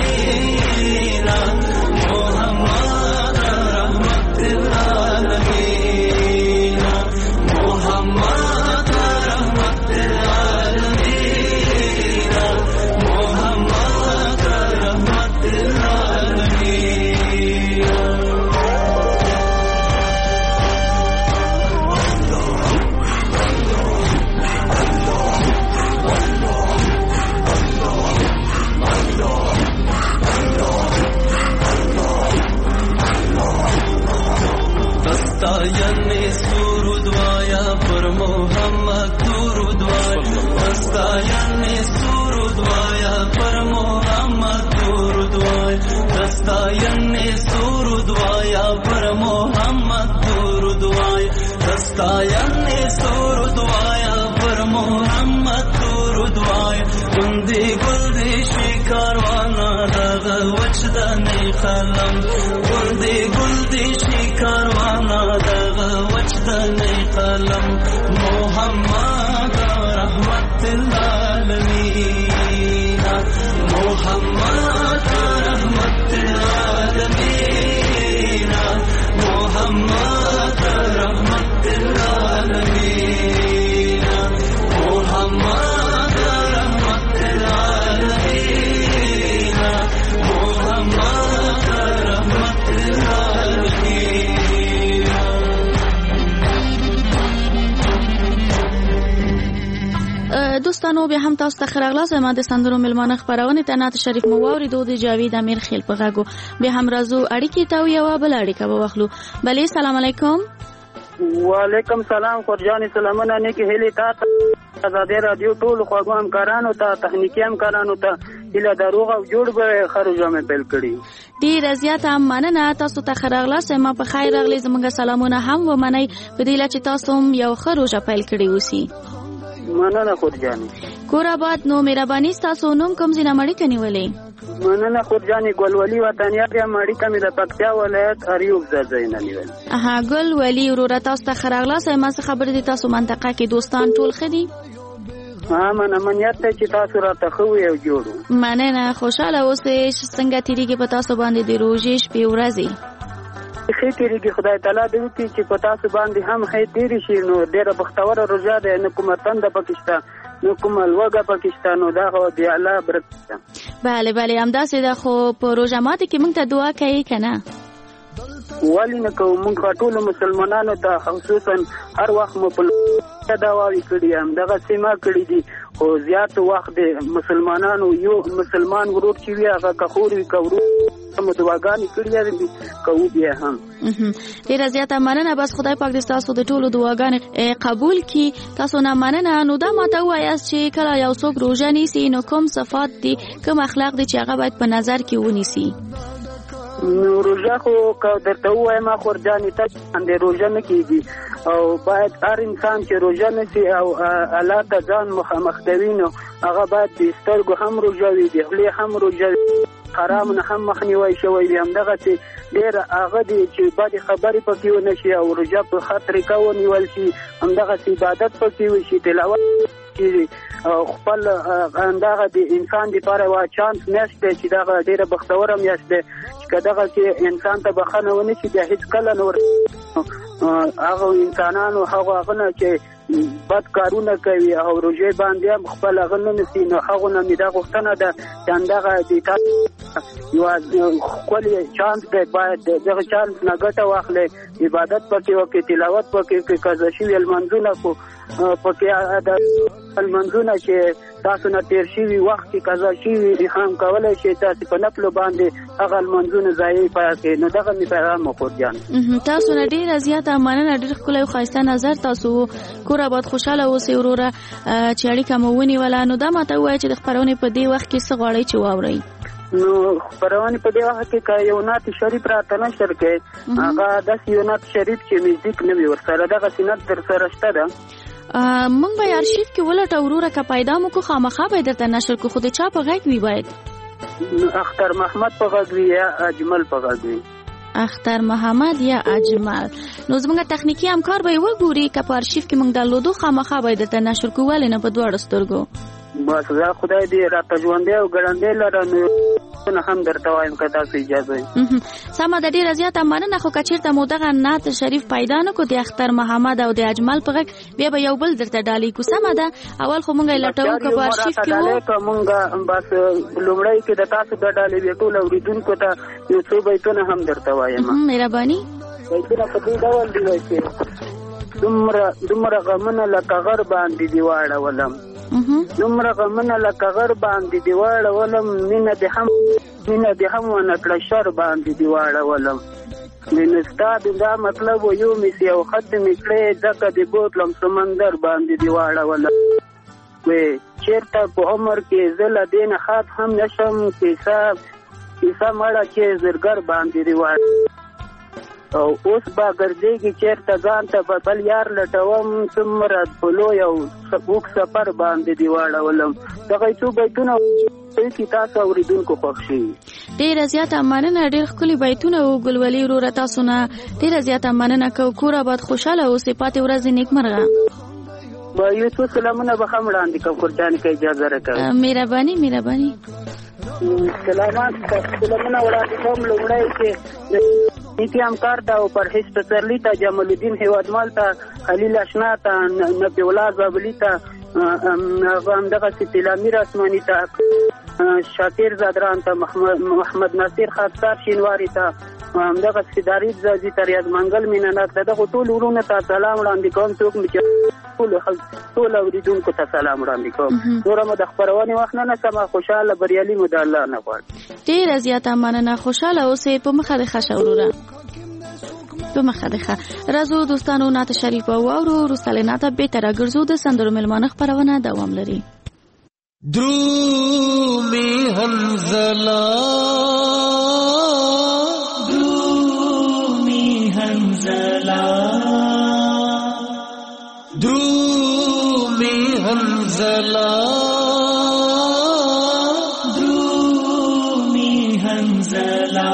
دستایان سرود وایا پر محمد درود وایا دستایان سرود وایا پر محمد درود وایا دستایان سرود وایا پر محمد درود وایا دستایان سرود وایا پر محمد درود وایا گندی گندی شکاروانا دغه وجدانی خلم گندی گندی شکاروانا دغه وجدانی قلم محمد رحمت العالمین محمد رحمت العالمین محمد رحمت العالمین محمد رحمت العالمین محمد رحمت العالمین. دوستانو بیا هم تاسو ته خراغلاس ما د سندرو ملمانه خبرونه ته نات شریف مو واوریدو د جاوید امیر خیل په غاګو بیا هم راځو اړیکې ته یو بل اړیکه به واخلو. بلې سلام علیکم. وعلیکم سلام خورجان سلامونه نه کې هلي تا آزاد رادیو ټول خواږه همکارانو ته تخنیکی همکارانو ته هله دروغ او جوړ به خروجه مې پیل کړی. ډیر زیاته مننه تاسو ته خراغلاس ما په خیر راغلی زموږ سلامونه هم و منئ په دې لچ تاسو هم یو خروجه پیل کړی اوسئ. مننه خورجان. کور آباد نو مهرباني تاسو نوم کوم ځای نه مړی کني ولې؟ مننه خورجان ګلولي وطنیار یا مړی کمې د پکتیا ولایت اریوب ځای نه نیول. اها ګل ولی ورور تاسو ته خراغلاس ما څه خبر دي تاسو منطقه کې دوستان ټول خدي؟ ها مننه منیت ته چې تاسو راته خو یو جوړو. مننه خوشاله اوسئ څنګه تیریږي په تاسو باندې د روزې شپې ورځې؟ خې تیریږي خدای تعالی دې وکړي چې په تاسو باندې هم خې تیری شي نو ډیره بختوره روزه ده نه کومه تند پاکستان نو کومه لوګه پاکستان نو دا خو دی الله برکت. bale bale همداسې ده خو په روزه ماته کې موږ ته دعا کوي کنه ولی نه کوم موږ ټول مسلمانانو ته خصوصا هر وخت مو په دعاوي کړی هم دغه سیمه کړی دي خو زیات وخت د مسلمانانو یو مسلمان ورور چې وی هغه کخوري کورو هم دعاګانې کړی دي کوو بیا هم ډیره زیاته مننه. بس خدای پاک دې تاسو د ټولو دعاګانې قبول کړي. تاسو نه مننه. نو دا ماته وایاست چې کله یو څوک روزه نیسي نو کوم صفات دي کوم اخلاق دي چې هغه باید په نظر کې ونیسي؟ نو روزه خو که درته ووایم خورجانې ته باندې روزه نه کېږي او باید هر انسان چې روزه نیسي او الله ته ځان مخامخ کوي نو هغه باید د سترګو هم روزه وي د خولې هم روزه وي حرام نه هم مخنیوی شوی وي. همدغسې ډېره هغه دي چې بدې خبرې پکې ونه شي او روزه په ښه طریقه ونیول شي همدغسې عبادت پکې وشي تلاوت کېږي او خپل همدغه د انسان دپاره یوه چانس میاشت دی چې دغه ډېره بختوره میاشت دی چې که دغه کې انسان ته بښنه ونه شي بیا هېڅکله نه ور هغه انسانانو هغه هغه نه چې بد کارونه کوي او روژې باندې هم خپل هغه نه نیسي نو هغو نه مې دا غوښتنه ده چې همدغه د تاسو یوه ښکلې چانس دی باید دغه چانس نه ګټه واخلئ عبادت پکې وکړئ تلاوت پکې وکړئ قضا شوي لمونځونه خو پکې د لمونځونه چې تاسو نه تیر شوي وخت کې قضا شوي هم کولی شئ تاسو په نفلو باندې هغه لمونځونه ضایع کړئ. نو دغه مې پیغام وخورجان. تاسو نه ډېره زیاته مننه. ډېر ښکلی او ښایسته نظر تاسو کور آباد خوشحاله اوسئ وروره چې اړیکه مو ونیوله. نو دا ماته ووایه چې د خپرونې په دې وخت کې څه غواړئ چې واورئ؟ نو خبرونه په دې وخت کې که یو نعت شریف راته نشر کړي هغه داسې یو نعت شریف چې میوزیک نه وي ورسره دغسې نعت در سره شته ده مونږ به ارشیف کې ولټه وروره که پیدا مو کو خامخا به درته نشر کو خو د چا په غږ وي باید اختر محمد په غږ وي یا اجمل په غږ وي اختر محمد یا اجمل. نو زموږ تخنیکی همکار به وګوري که په ارشیف کې مونږ درلودو خامخا به درته نشر کو ولې نه په دواړو سترګو. بس دا خدای دې راته ژوندی او ګړندی لره نو نه هم درته وایم که تاسو اجازه وي. سمه ده ډېره زیاته مننه. خو که چېرته مو دغه نعت شریف پیدا نه کړو د اختر محمد او د اجمل په غږ بیا به یو بل درته ډالۍ کړو. سمه ده اول خو مونږ یې لټوو که په ارشیف کې وو مونږ بس لومړی کې د تاسو د ډالۍ بیا ټول اورېدونکو ته یو څو بیتونه هم درته وایم. مهرباني. بیتونه په دې ډول دي چې دومره دومره غمونه لکه غر باندې دې واړولم دومره غمونه لکه غر باندې دې واړولم مینه دې هم مینه دې هم ونه کړه شر باندې دې واړولم نستا دا مطلب و یو میسی او خط میکړې ځکه د بوتلم سمندر باندې دی واړوله وې چیرته په عمر کې زه له دې نه خط هم نشم کیسه کیسه مړه چې زرګر باندې دی واړ او اوس به ګرځېږي چیرته ځان ته به بل یار لټوم څومره په لوی او اوږد سفر باندې دی واړولم دغه څو بیتونه چې تاسو اوریدونکو خوښ شي. ډېره زیاته مننه. ډېر ښکلي بیتونه و ګلولي وروره، تاسو نه ډېره زیاته مننه کوو. کور آباد خوشحاله اوسئ، پاتې ورځې نیکمرغه. به یو څو سلامونه به هم وړاندې کوم قرباني که اجازه راکوئ. مهرباني مهرباني. سلامات سلامونه وړاندې کوم. لومړی چې نیکی همکار ته او پرهیز پسرلي ته، جمال الدین هیوادمال ته، خلیل اشنا ته، نبی الله زابلي ته، همدغسې تیلامیر اسماني ته، شاکر زادران ته، محمد ناصر خاکسار شینواري ته، همدغسې دارید زازي ته، ریاض منګل مینهناک ته، دغو ټول وروڼو ته سلام وړاندې کوم. څوک مې چې ټول اورېدونکو ته سلام وړاندې کوم. نوره مو د خپرونې وخت نه نسمه. خوشحاله بریالي مو د الله نه غواړم. ډېره زیاته مننه. خوشحاله اوسئ. په مخه دې ښه شه وروره، په مخه دې ښه. راځو دوستانو نعت شریف واورو. وروسته له نعته بېرته راګرځو. د سندرو مېلمانه خپرونه دوام لري. درومي حنزلا درومي حنزلا درومي حنزلا درومي حنزلا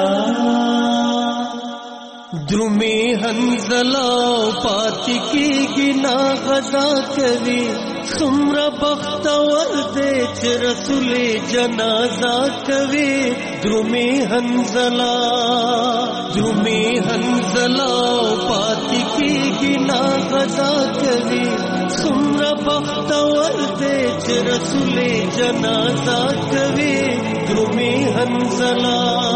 درومي حنزلا پاتی کی نا غزا کوي سمرا بختور دے چھ رسول جنازہ کوي درومي حنزلا درومي حنزلا پاتی کی گنا غزا کوي سمرا بختور دے چھ رسول جنازہ کوي درومي حنزلا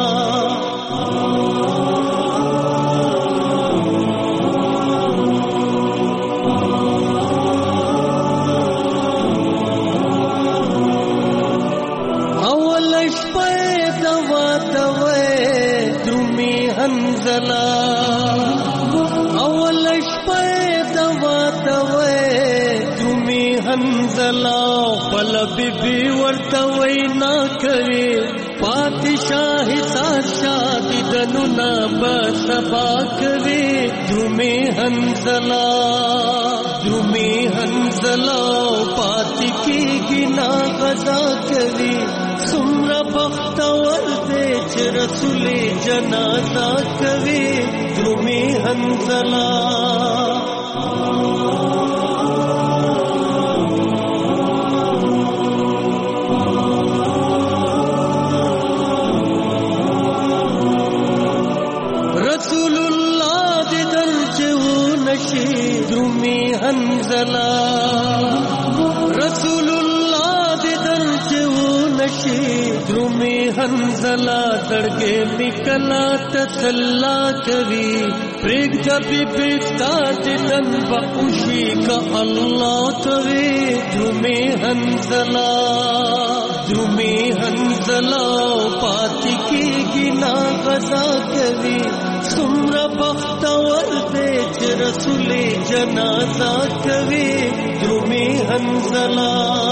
حنزلا اول شپه دوا دوي تمي حنزلا بل بيبي ورته وینا کوي پادشاہ ساشاد دنونا بسبا کوي تمي حنزلا تمي حنزلا پاتې کیږي نا غزا کوي سمرا بختور دے چھ رسول جنازہ کوي درومي حنزلا رسول الله دې درچو نشي درومي حنزلا رسول درومي حنزلا تڑگے نکلا تسلا کوي پریگ دبی بیستا دلن بخوشی کا اللہ کوي درومي حنزلا درومي حنزلا پاتی کی گنا غزا کوي سمرا بختور دے چھ رسول جنازہ کوي درومي حنزلا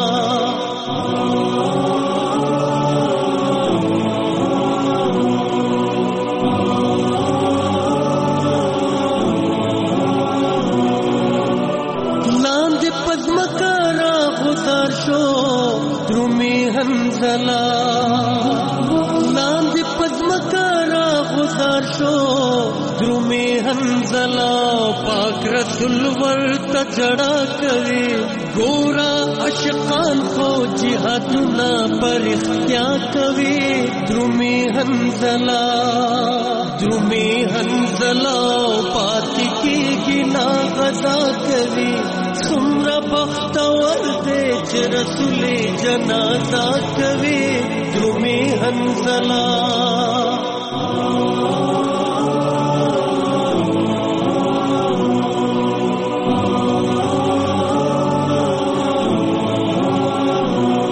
درومي حنزلا لاندې پزمکارا غزار شو درومي حنزلا پاک رسول ورته جڑا کوي ګورا عاشقان خو جهادنا پر اختیار کوي درومي حنزلا درومي حنزلا پاتې کیږي نا غزا کوي سمرا بختور دے چھ رسول جنازہ کوي درومي حنزلا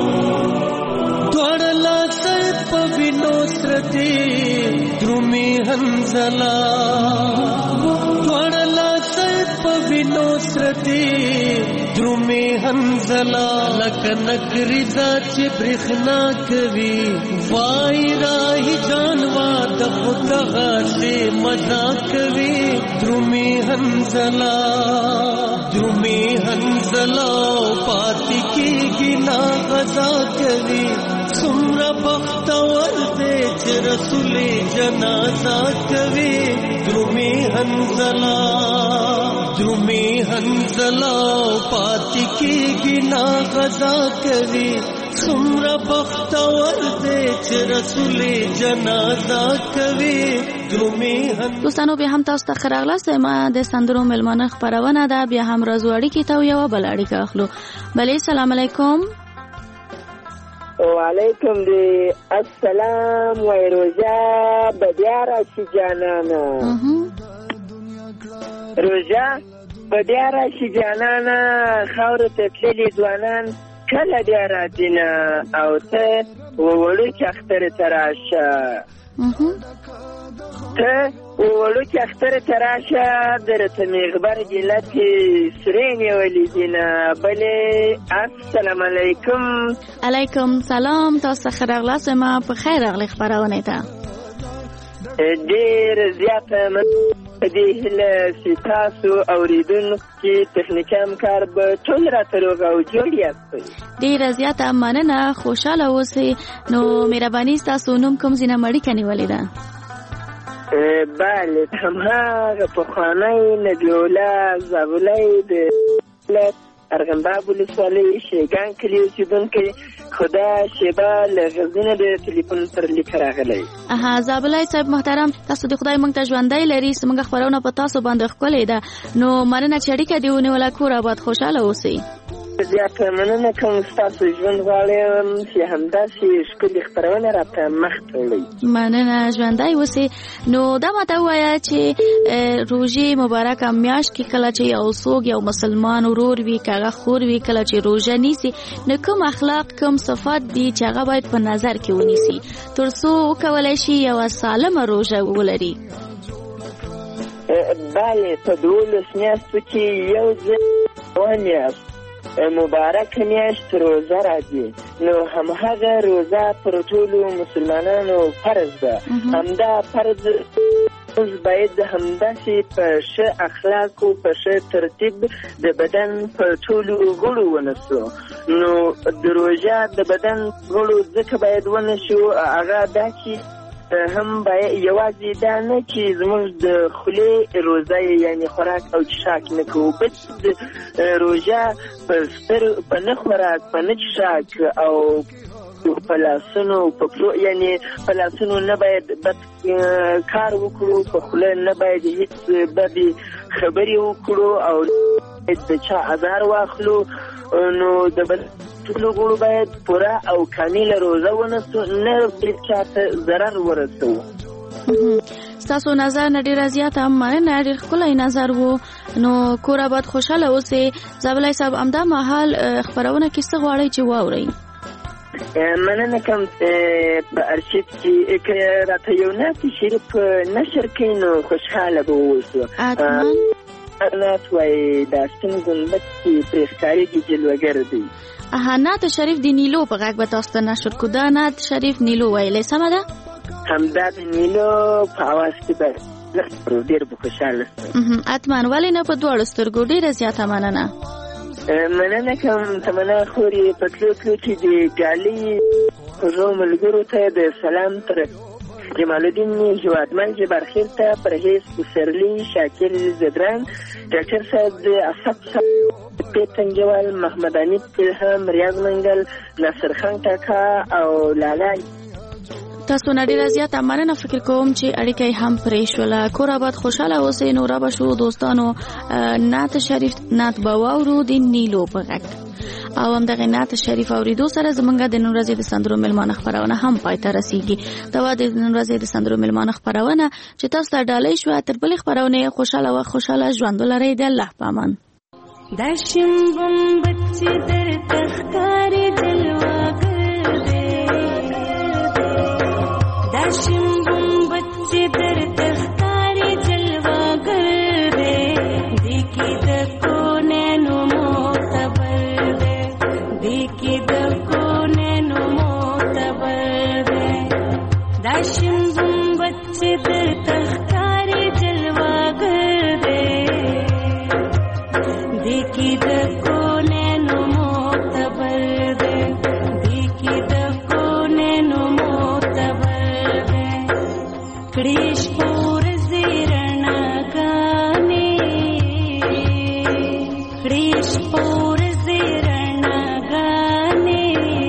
دوڑلا سر پوینو سردی درومي هنزلا وړلا سید په وینو سرتي درومي هنزلا لکه نګری ذات چې برخنا کوي وای راهي جانوا د خدغه سي مزا کوي درومي هنزلا درومي هنزلا پاتې کیږي نا غزا کوي سمرا بختور دې چې رسول جنازه کوي درومي هنزلا درومي هنزلا پاتې کیږي نا غزا کوي سمرا بختور دې چې رسول جنازه کوي درومي دوستانو به هم تاسو ته خراغلاست ما د سندرو ملمانه خبرونه ده بیا هم رازوړی کی ته یو بل اړیکه اخلو بلې سلام علیکم وعلیکم دی السلام وای روزا بدیارا شي جانانا روزا بدیارا شي جانانا خاور ته تللی ځوانان کله دیارا دینا او ته وړو چې اختر تراشه ته وړو چې اختر تراشه درته میغبر ګلتی سرینی ولیدینا بلې السلام علیکم علیکم سلام تاسو خراغلاس ما په خیر اغلی خبرونه ته ډیر زیاته من دې هله چې تاسو اوریدونکي تخنیکي همکار به ټول راته روغ او جوړ یاست ډیره زیاته مننه خوشاله اوسئ نو مهرباني ستاسو نوم کوم ځینه مړی کنیولې ده بله هماغه پخوانی نبیوله زابلی د ارغنداب ولسوالۍ شیګان کلي اوسېدونکی خدا شیبه له غزنینه د تلیفون پر لیک راغلی اها زابلی صاحب محترم تاسو د خدای موږ ته ژوندی لري زموږ خپرونه په تاسو باندې ښکلې ده نو مننه چې اړیکه دې ونیوله کور آباد خوشحاله اوسئ زیاته مننه کوم ستاسو ژوند غواړم چې همداسې ښکلې خپرونه راته مخ ته وړئ مننه ژوندی اوسئ نو دا ماته ووایه چې روژې مبارکه میاشت کې کله چې یو څوک یو مسلمان ورور وي که هغه خور وي کله چې روژه نیسي نو کوم اخلاق کوم صفات دي چې هغه باید په نظر کې ونیسي تر څو وکولی شي یوه سالمه روژه ولري بله په دولس میاشتو کې یو ځل میاشت مبارک میاشت روزه راځي نو همهغه روزه پر ټولو مسلمانانو فرض ده همدا فرض باید همداسې په ښه اخلاقو په ښه ترتیب د بدن په ټولو غړو ونسو نو د روژه د بدن غړو ځکه باید ونشو هغه دا چې هم باید یوازې دا نه چې زموږ د خولې روژه یعنې خوراک او څښاک نه کوو بلکې د روژه په ستر په نه خوراک په نه څښاک او په لاسونو په پلو یعنې په لاسونو نه باید بد کار وکړو په خوله نه باید هیڅ بدې خبرې وکړو او د چا ازار واخلو نو د بل ټولو غړو باید پوره او کامله روزه ونیسو نه بل چاته ضرر ورسوو ستاسو نظر نه ډېره زیاته مننه ډېر ښکلی نظر و نو کور آباد خوشحاله اوسئ زابلی صاحب همدا مهال خپرونه کې څه غواړئ چې واورئ مننه کوم په ارشیف کې که راته یو نعت شریف نشر کړئ نو خوشحاله به واوسو نعت وایي دا سپین ګنبد چې پرې ښکارېږي جلوهګر دی اها نعت شریف د نیلو په غږ به تاسو ته نشر کړو دا نعت شریف نیلو ویلی سمه ده همدا د نیلو په اواز کې به ډېر به خوشحاله شم حتما ولې نه په دواړو سترګو ډېره زیاته مننه مننه کوم تمنا خورې په تلو تلو کې د ګالۍ خوږو ملګرو ته د سلام تر جمال الدین هیوادمل جبارخیل ته پرهیز بسرلی شاکر زدران ډاکټر صاحب د اسد صاحب پیتنجوال محمد حمید الهام ریاض منګل ناصر خان کاکا او لالا تاسو نه ډیره زیاته مننه فکر کوم چې اړیکه هم پرې شوله کور آباد خوشحاله اوسئ نو را به شو دوستانو نعت شریف نعت به واورو د نیلو په غږ او همدغه نعت شریف اوریدو سره زمونږ د نن ورځې د سندرو مېلمانه خپرونه هم پای ته رسیږي دا و د نن ورځې د سندرو مېلمانه خپرونه چې تاسو ته ډالۍ شوه تر بلې خپرونې خوشحاله و خوشحاله ژوند ولرئ د الله په امان دا شمبم بچې درته ښکاري دلواګر دی دا شمبم بچې درته داشم زمبت چې در تخکاری جلواگر دی دیکی د کونه نو معتبر دی دیکی د کونه نو معتبر دی کړیش پور زیرنا گانے کړیش پور زیرنا گانے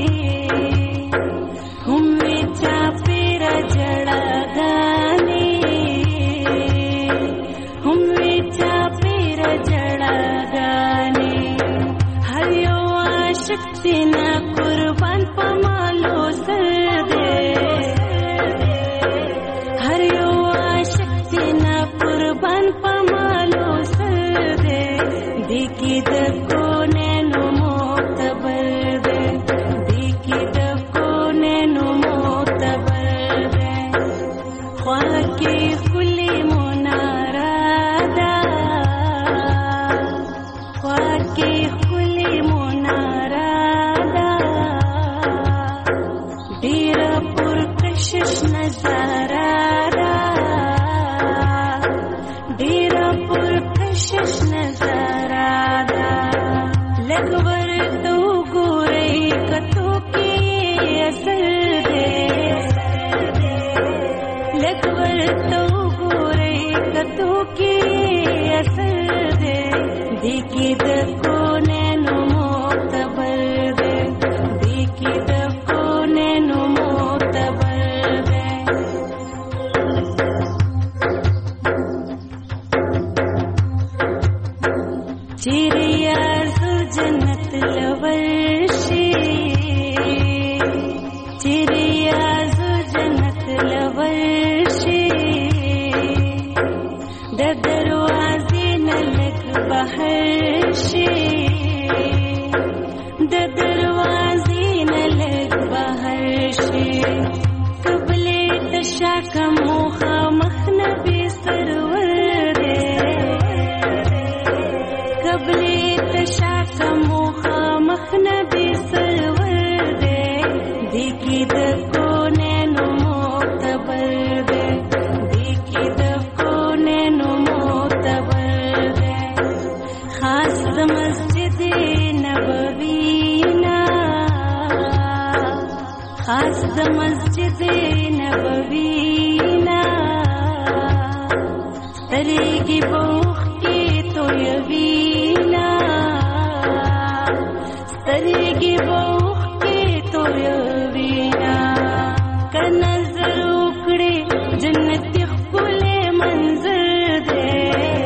هم چا پیرا جڑا گانے هم چا پیرا جڑا گانے هر یو عاشق سینا قربان پمالو سر دے هر یو عاشق سینا قربان پمالو سر دے دیکی د کونه نو معتبر دے دیکی د کونه نو معتبر دے خواکی خلی منارادا خواکی خلی منارادا ډیر پر کشش نظرادا ډیر پر کشش نظرادا لګور تو ګورې کتو کې اثر دې لګور تو ګورې کتو کې اثر دې دیکی د کونه نو معتبر دې دیکی د کونه نو معتبر دې چیریا زو جنت لورشی چیریا زو جنت لورشی د دروازې نه لږ بهر شي د دروازې نه لږ بهر شي قبلې تشا کمو خامخ نبي سرور دی قبلې تشا کمو خامخ نبي سرور دی دیکی د کونه نو معتبر دی دیکی د کونه نو معتبر دی خاص د مسجد نبوی نا خاص د مسجد نبوی نا سترګې بوخ کې تویوینا سترګې بوخ کې تویوینا که نظر وکړې جنت ښکلی منظر دی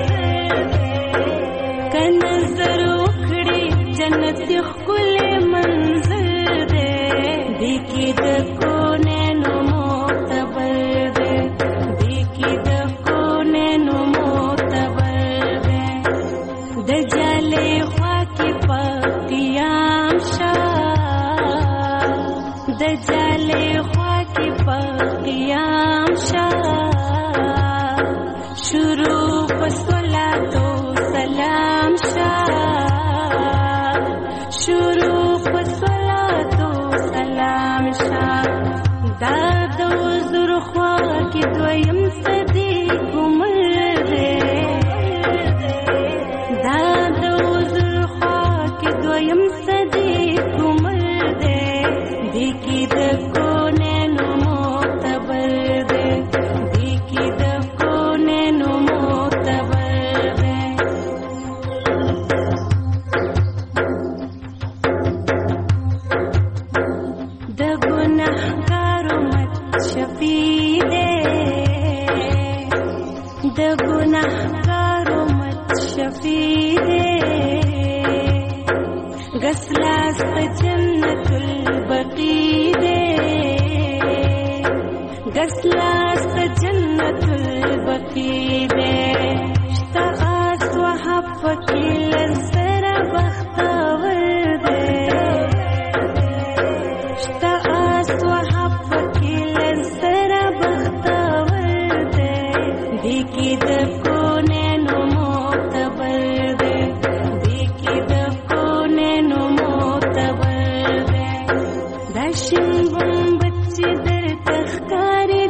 که نظر وکړې جنت ښکلی منظر دی دیکی د کونه نو معتبر دی دیکی د کونه نو معتبر دی د جالې خوا کې په قیام شه د جالې خوا کې په قیام شه شروع په صلاتو سلام شه شروع په صلاتو سلام شه دا د حضور خوا کې دویم صدیق عمر دی دا د حضور خوا کې دویم صدیق عمر دی دیکی د کونه نو معتبر دی دیکی د کونه نو معتبر دی د ګناهګارو مت شفیع دی د ګناهګارو مت شفیع دی غسلاس جنت البقی دی غسلاس جنت البقی دی شتاس وحب کی لسر بختاور دی شتاس وحب کی لسر بختاور دی دیکی د کونه نو معتبر دی دیکی د کونه نو معتبر دی داشم بم بچی در تخکاری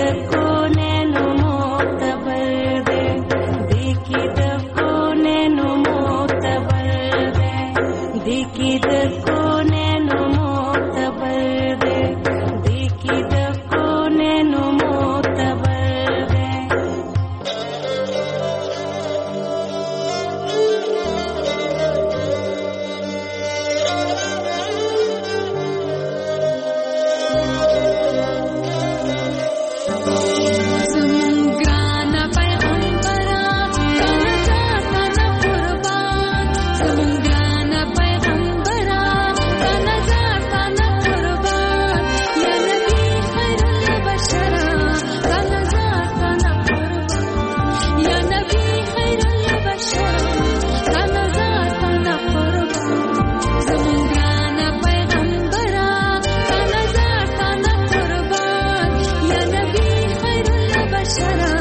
Shut up.